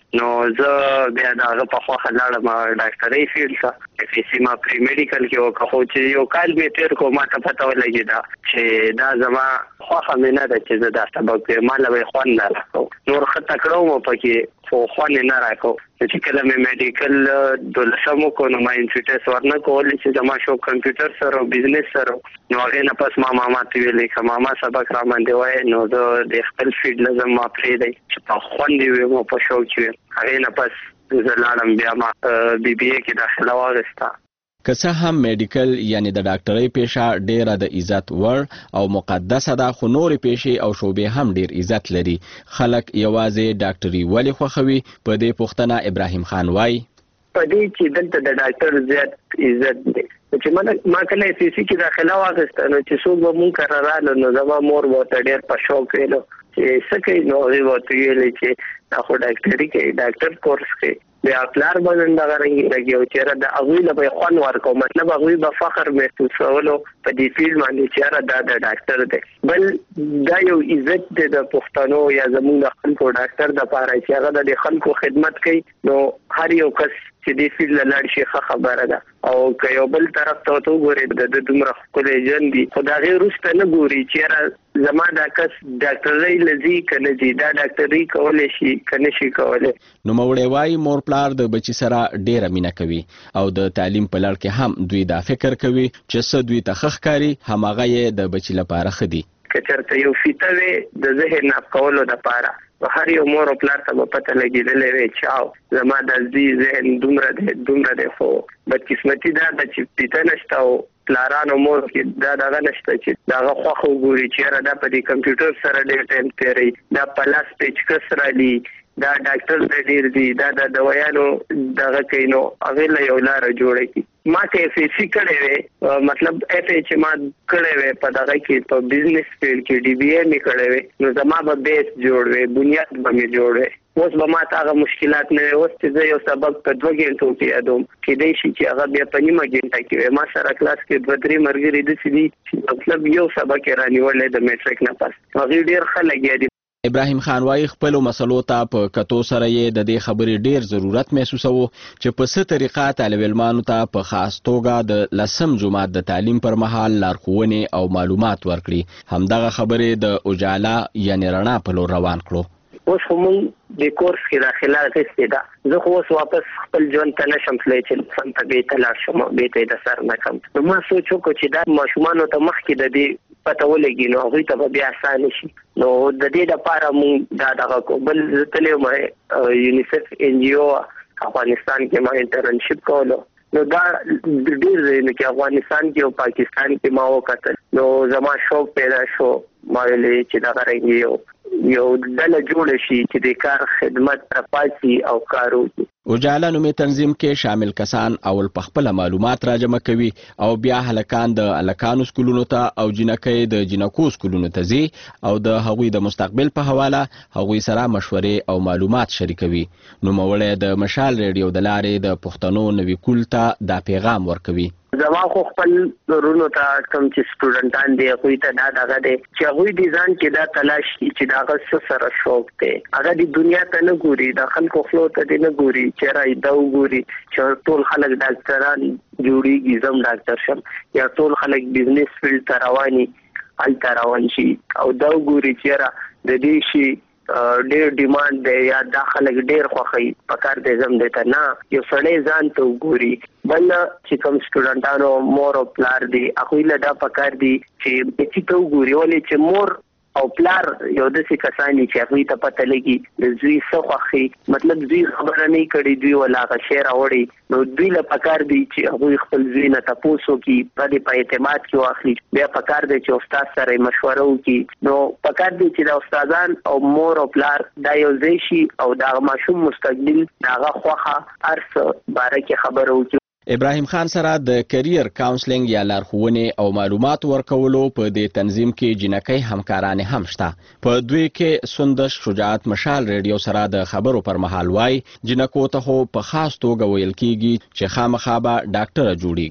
نو زه بیا دغه په خواخه لاړم ډاکټرۍ فیلډ ته FSC ما پری میډیکل کې وکړ خو چې یو کال مې تیر کو ما ته پته ولګېده چې دا زما خواخه مې نه ده چې زه دا سبق کوم ما له به خوند نه راکړو نور ښه تکړه وم پکې خو خوند یې نه راکړو چې کله مې میډیکل 12 وکړو نو ما انټرنس ورنه کولی چې زما شو کمپیوټر سره او بزنس سره نو هغې نه پس ما ماما ته ویلې که ماما سبق را باندې وایي نو زه د خپل فیلډ لازم ما پرېږدی چې په خوند یې ویم او په شوق یې ویم هغې نه پس زه لاړم بیا ما BBA کې داخله واخیسته که څه هم میډیکل یعنی د ډاکټرۍ پیشه ډیره د عزت وړ او مقدسه ده خو نورې پیشې او شعبې هم ډیر عزت لري خلک یوازې ډاکټري ولې خوښوي په دې پوښتنه ابراهیم خان وایي په دې چې دلته د ډاکټر زیات عزت دی چې ما کله FSC کې داخله واخیسته نو چې څوک به مونږ کره راغلل نو زما مور به ورته ډېر په شوق ویلو چې څه کوي نو هغې به ورته ویلې چې دا خو ډاکټري کوي ډاکټر کورس کوي بیا پلار به نن دغه رنګې لګي او چېرې د هغوی له به یې خوند ورکړو مطلب هغوی به فخر محسوسولو په دې فیلډ باندې چې یاره دا د ډاکټر دی بل دا یو عزت دی د پښتنو یا زموږ د خلکو ډاکټر دپاره چې هغه د خلکو خدمت کوي نو هر یو کس چې دې فیلډ له لاړ شي ښه خبره ده او که یو بل طرف ته ورته وګورې د دومره ښکلی ژوند دي خو د هغې وروسته نه ګوري چې یاره زما دا کس ډاکټرۍ له ځي که نه ځي دا ډاکټرۍ کولی شي که نه شي کولی نوموړی وایي مور پلار د بچي سره ډیره مینه کوي او د تعلیم په لړ کې هم دوی دا فکر کوي چې څه دوی ته ښه ښکاري هماغه یې د بچي لپاره ښه دي که چېرته یو فیته وې د ذهن ناف کولو دپاره هر یو مور او پلار ته به پته لګېدلی وی چې زما د زوی ذهن دومره دی خو بدقسمتي دا ده چې فیته نشته او پلارانو مور کې دا دغه نشته چې د هغه خوښه وګوري چې یاره دا په دې کمپیوټر سره ډېر ټایم تېروي دا په لاس پیچکس رالي دا ډاکټر د ډېر دي دا د دوایانو دغه کوي نو هغې له یو لاره جوړه کړي ما که FSC کړی وی مطلب FA چې ما کړی وی په دغه کې په بزنس فیلډ کې DBA مې کړی وی نو زما به بیس جوړ وی بنیاد به مې جوړ وی اوس به ما ته هغه مشکلات نه وي اوس چې زه یو سبق په 2 غنټو کې یادوم کېدای شي چې هغه بیا په نیمه غنټه کې وي ما سره کلاس کې 2-3 ملګري داسې دي چې مطلب یو سبق یې رانیولی د میټریک نه پس هغې ډېر ښه لګیا دي ابراهیم خان وایي خپلو مسلو ته په کتو سره یې د دې خبرې ډیر ضرورت محسوسوه چې په څه طریقه طالب علمانو ته په خاص توګه د 10م جماعت د تعلیم پر مهال لارښوونې او معلومات ورکړي همدغه خبرې د اجالا یعنې رڼا په لور روان کړو اوس خو مونږ د کورس کې داخله اخیستې ده زه خو اوس واپس خپل ژوند ته نشم تللی چې سم ته بېرته لاړ شم بېرته یې د سر نه کړم نو ما سوچ وکړو چې دا ماشومانو ته مخکې د دې پته ولګي نو هغوی ته به بیا اسانه شي نو د دې دپاره مونږ دا دغه کو بل زه تللی وم یونیسف NGO افغانستان کې ما انټرنشپ کولو نو دا ډېر ځایونو کې افغانستان کې او پاکستان کې ما وکتل نو زما شوق پیدا شو ما ویلې چې دغه رنګې یو ډله جوړه شي چې د کار خدمت پاسي او کار وکړي اجالا نومي تنظیم کې شامل کسان اول په خپله معلومات راجمع کوي او بیا هلکان د هلکانو سکولونو ته او جنکۍ د جنکو سکولونو ته ځي او د هغوی د مستقبل په حواله هغوی سره مشورې او معلومات شریکوي نوموړی د مشال ریډیو د لارې د پښتنو نوي کول ته دا پیغام ورکوي زما خو خپل ورونو ته کوم چې سټوډنټان دي هغوی ته دا دغه دی چې هغوی د ځان کې دا تلاش کړي چې د هغه څه سره شوق دی هغه د دنیا ته نه ګوري د خلکو خولو ته دې نه ګوري چېرې دا وګوري چې ټول خلک ډاکټران جوړېږي زه هم ډاکټر شم یا ټول خلک بزنس فیلډ ته رواني هلته روان شي او دا وګوري چېرې د دې شي ډېر ډیمانډ دی یا دا خلک ډېر خوښوي په کار دی زم دی ته نه یو سړی ځان ته وګوري بل چې کوم سټوډنټانو مور او پلار دي هغوی له دا په کار دي چې بچي ته وګوري ولې چې مور او پلار یو داسې کسان دي چې هغوی ته پته لګي د زوی څه خوښي مطلب زوی خبره نه کړي دوی ولا هغه شی راوړي نو دوی له پکار دي چې هغوی خپل زوی نه تپوس وکړي په اعتماد کې واخلي بیا پکار دی چې استاد سره مشوره وکړي نو پکار دی چې د استادان او مور او پلار دا یو ځای شي او د هغه ماشوم مستقبل د هغه خوښه هر څه باره کې خبره وکړي ابراهیم خان سره د کرییر کاونسلینګ یا لارښوونې او معلومات ورکولو په دې تنظیم کې جنکۍ همکارانې هم شته په دوی کې سندش شجاعت مشال ریډیو سره د خبرو پر مهال وای جنکو ته خو په خاص توګه ویل کیږي چې خامخا به ډاکټره جوړیږي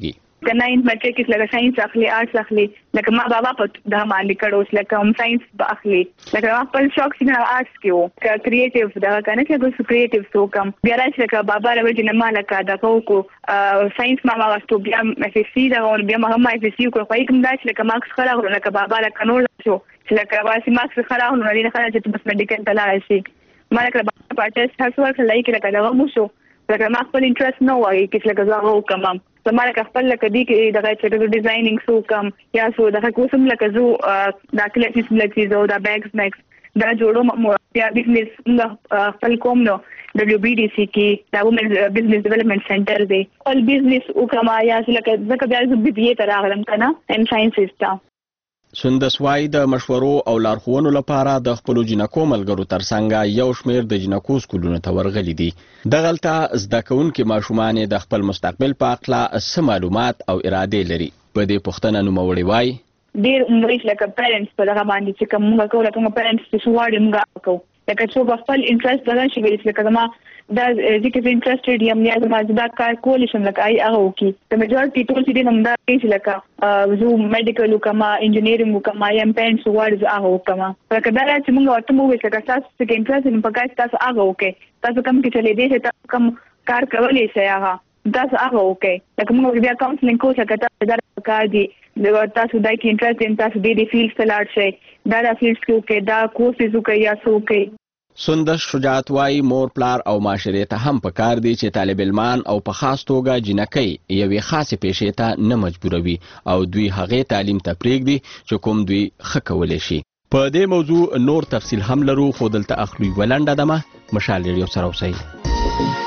کنه میټریک کې لکه ساينس اخلي آرټس اخلي لکه ما بابا په د باندې کړو لکه هم ساينس اخلي لکه خپل شوق څنګه آرټس کې وو ک کریټیو دا کنه چې ګل کریټیو سو کم بیا راځي لکه بابا راوځي نه مالکه دا کو ساينس ما واستو بیا اف اس سی دا بیا ما هم اف اس سی کو خو کوم دا چې لکه مارکس خلاص لکه بابا لکه نور شو چې لکه واسي مارکس خلاص نه لري خلاص چې بس میډیکل ته لاړ شي ما لکه بابا پټس تاسو ورته لای کې لکه دا مو شو لکه ما خپل انټرست نه وایي چې لکه زه هو کوم زما لکه خپل لکه دی کې دغه چې ډیزاینینګ سو کم یا سو دغه کوم لکه زو دا کلیټیس لکه زو دا بیگز میکس دا جوړو یا بزنس خپل کوم نو WBDC کې دا وومن بزنس ډیولپمنٹ سنټر دی ول بزنس او کما یا لکه ځکه بیا زه بي ته راغلم کنه ان ساينسز تا سندس وای د مشورو او لارښوونو لپاره د خپل جنکو ملګرو ترڅنګ یو شمیر د جنکو سکولونو ته ورغلي دي دغلته زده کوونکي ماشومان د خپل مستقبل په اړه څه معلومات او اراده لري په دې پوښتنه نوموړی وای ډیر عمرې لکه پیرنټس په دغه باندې چې کومه کوله کومه پیرنټس چې شوړې موږ کوو لکه څو خپل انټرست درنه شي ویل لکه ما دا ځکه انټرستډ یم یا ما دا کار کولای شم لکه هغه وکي د میجورټي ټول چې نوم دا چې لکه زو میډیکل کما انجینیرینګ کما یم پینټس ورډز هغه وکما لکه دا چې موږ ورته مو وکړه تاسو چې انټرست نه پکای تاسو هغه وکي تاسو کوم کې چلے دي چې کوم کار کولای شئ هغه تاسو هغه وکي لکه موږ بیا کاونسلینګ کوو چې تاسو کار دي تاسو دای کې انټرست ان تاسو دې فیلډ ته لاړ شئ دا فیلډ کې وکي دا کورسز وکي یا څه وکي سندس شجاعت وای مور پلار او معاشره ته هم پکار دی چې طالب علمان او په خاص توګه جنکۍ یوې خاصه پیښې ته نه مجبوروي او دوی هغه تعلیم ته پریږدي چې کوم دوی خکولې شي په دې موضوع نور تفصیل هم لرو خو دلته اخلي ولنډه دمه مشال ریډیو سره اوسئ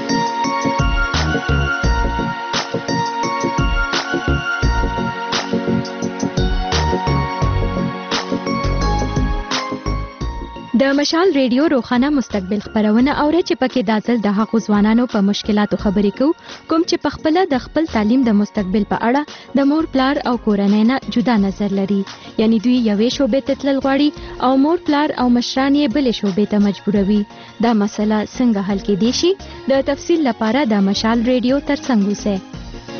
د مشال ریډیو روخانه مستقبل خبرونه اوري چې پکې د ځل د حق ځوانانو په مشکلاتو خبرې کوم چې په خپل د خپل تعلیم د مستقبل په اړه د مور پلار او کورنۍ نه جدا نظر لري یعنی دوی یوې شوبې ته تلل غواړي او مور پلار او مشران یې بلې شوبې ته مجبوروي دا مسله څنګه حل کېدای شي د تفصیل لپاره د مشال ریډیو ترڅنګ اوسئ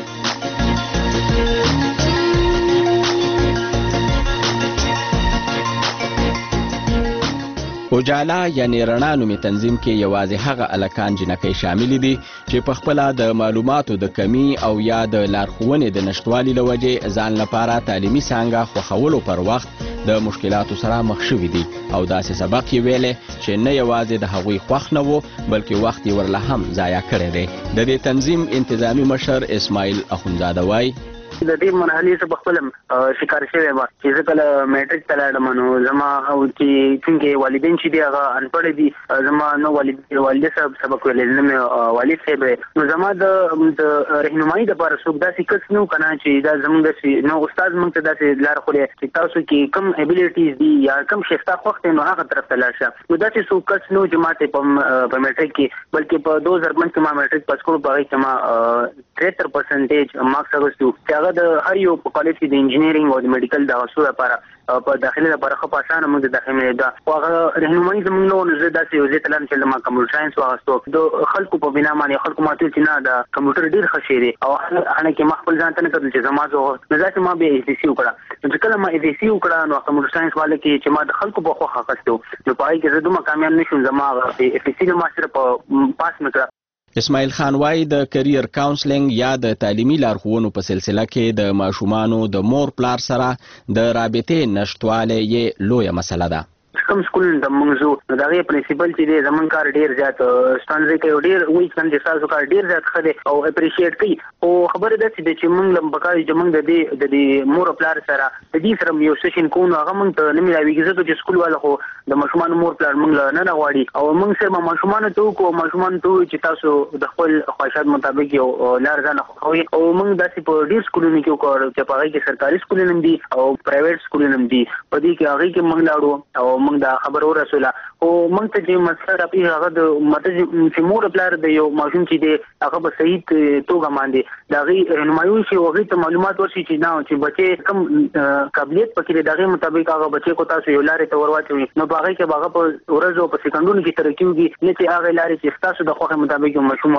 اجالا یعنی رڼا نومي تنظیم کې یوازې هغه الکان جنکۍ شامل دي چې په خپل د معلوماتو د کمی او یا د لارښوونې د نشټوالي لوجې ځان لپاره تعلیمي څانګه خوښولو پر وخت د مشکلاتو سره مخ شوي دي او داسې سبق یې ویلې چې نه یوازې د هغوی خوښ نه وو بلکې وخت یې ورله هم ضایع کړی دی د دې تنظیم انتظامی مشر اسماعیل اخونزاده وای د دې مرحلې څخه خپل شکار شوی و چې زه کله میټریک ته لاړم نو زما او چې څنګه والدین چې دی هغه انپړ دي زما نو والد صاحب سبق ویل نه والد صاحب نو زما د رهنمایي د لپاره څوک داسې کس نو کنه چې دا زموږ نو استاد موږ ته داسې لار خوري چې تاسو کې کم ابیلیټیز دي یا کم شفتا خوښ نو هغه طرف ته لاړ شه نو داسې څوک کس نو چې ماته په میټریک کې بلکې په 2005 کې ما میټریک پاس کړو په هغه کې ما 73% مارکس اغوستو د هر یو په کالج کې د انجینیرینګ او د میډیکل د حصول لپاره په داخلي لپاره خو پاسانه موږ د داخلي دا او هغه رهنمایي زموږ نو زه داسې یو ځای ته لاړم چې ما کمپیوټر ساينس واغستو د خلکو په بنا باندې خلکو ماته چې نه د کمپیوټر ډیر ښه شي دی او هغه کې ما خپل ځان ته نه کتل چې زما زه نو ځکه ما به اف سی وکړه چې کله ما اف سی وکړه نو کمپیوټر ساينس والے کې چې ما د خلکو په خو اخستو نو پای کې زه دومره کامیاب نشم زما اف سی نو ماستر په پاس مکړه اسماعیل خان وای د کرییر کاونسلینګ یا د تعلیمي لارښوونو په سلسله کې د ماشومانو د مور پلار سره د رابطې نشټوالی یې لویه مسله ده کوم سکول د منځو د هغه پرنسپل چې د زمون کار ډیر زیات ستانځي کوي ډیر وایي چې تاسو کار ډیر زیات خله او اپریشیټ کوي او خبره ده چې موږ لم بقای چې موږ د مور پلار سره د دې سره یو سیشن کوو هغه موږ ته نه ملایوي چې سکول والو خو د ماشومان مور پلار موږ نه غواړي او موږ سره ماشومان ته کو ماشومان ته چې تاسو د خپل خواهشات مطابق یو لار ځان خوي او موږ داسې په ډیر سکولونو کې وکړو چې په هغه کې سرکاري سکولونه دي او پرایویټ سکولونه دي په دې کې هغه کې موږ لاړو او موږ دا خبر ورسوله او موږ ته چې مسله راپی هغه د مته چې مور پلار د یو ماشوم چې دی هغه به صحیح توګه باندې دا غي رهنمایي شي او هغه ته معلومات ورشي چې نه چې بچي کم قابلیت پکې دغه مطابق هغه بچي کو تاسو یو لارې ته ورواچوي نو هغه کې هغه په ورځو په سکندونو کې ترقی وږي نه چې هغه لارې چې تاسو د خوښه مطابق ماشوم والی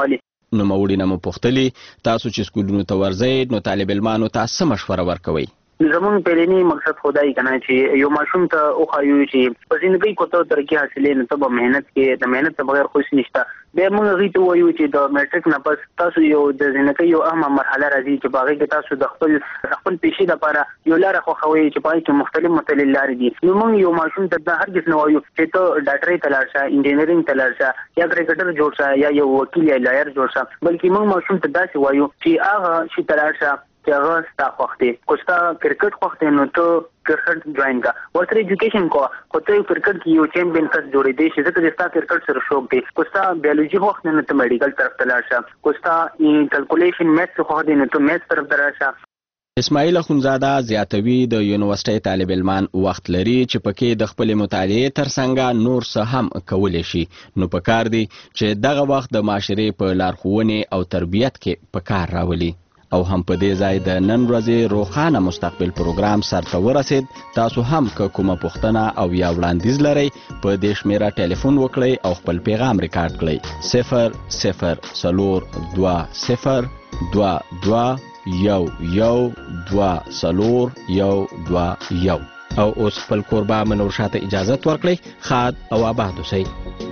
نوموړي نه مو پوښتلي تاسو چې سکولونو ته ورځئ نو طالب علمانو ته څه مشوره ورکوئ؟ زمونږ پیلنی مقصد خدای کنه چې یو ماشوم ته او خایو چې په ژوندۍ کوته ترقی حاصلې نه ته مهنت کې د مهنت ته بغیر خوش نشته به موږ غوښتو وایو چې د میټریک نه پس تاسو یو د ژوندۍ یو اهمه مرحله راځي چې باغې کې تاسو د خپل پیشي لپاره یو لار خو خوي چې پای کې مختلف لارې دي نو موږ یو ماشوم ته د هرګز نه وایو چې ته ډاکټري ته لاړ شه انجینرینګ ته لاړ شه یا کرکټر جوړ شه یا یو وکیل یا لایر جوړ شه بلکې موږ ماشوم ته داسې وایو چې هغه شي ته لاړ شه چې هغه ستا خوښ دی کو ستا کرکټ خوښ دی نو ته کرکټ جوائن کا ورته ایجوکیشن کو خو ته کرکټ کې یو چیمپیون کس جوړې دی چې ځکه ستا کرکټ سره شوق دی کو ستا بیولوژي خوښ دی نو ته میډیکل طرف ته لاړ شه کو ستا کیلکولیشن میث خوښ دی نو ته میث طرف ته لاړ شه اسماعیل اخونزاده زیاتوي د یونیورسيټي طالب علمان وخت لري چې پکې د خپل مطالعې ترڅنګ نور څه هم کولی شي نو پکار دی چې دغه وخت د معاشرې په لارښوونې او تربیت کې پکار راولي او هم په دې ځای د نن ورځې روښانه مستقبل پروګرام سرته ورسید تاسو هم که کومه پوښتنه او یا وړاندیز لرئ په دې شمیره ټلیفون وکړئ او خپل پیغام ریکارډ کړئ 00222 او اوس خپل کوربه منور شاته اجازه ورکړئ خاد او آباد اوسئ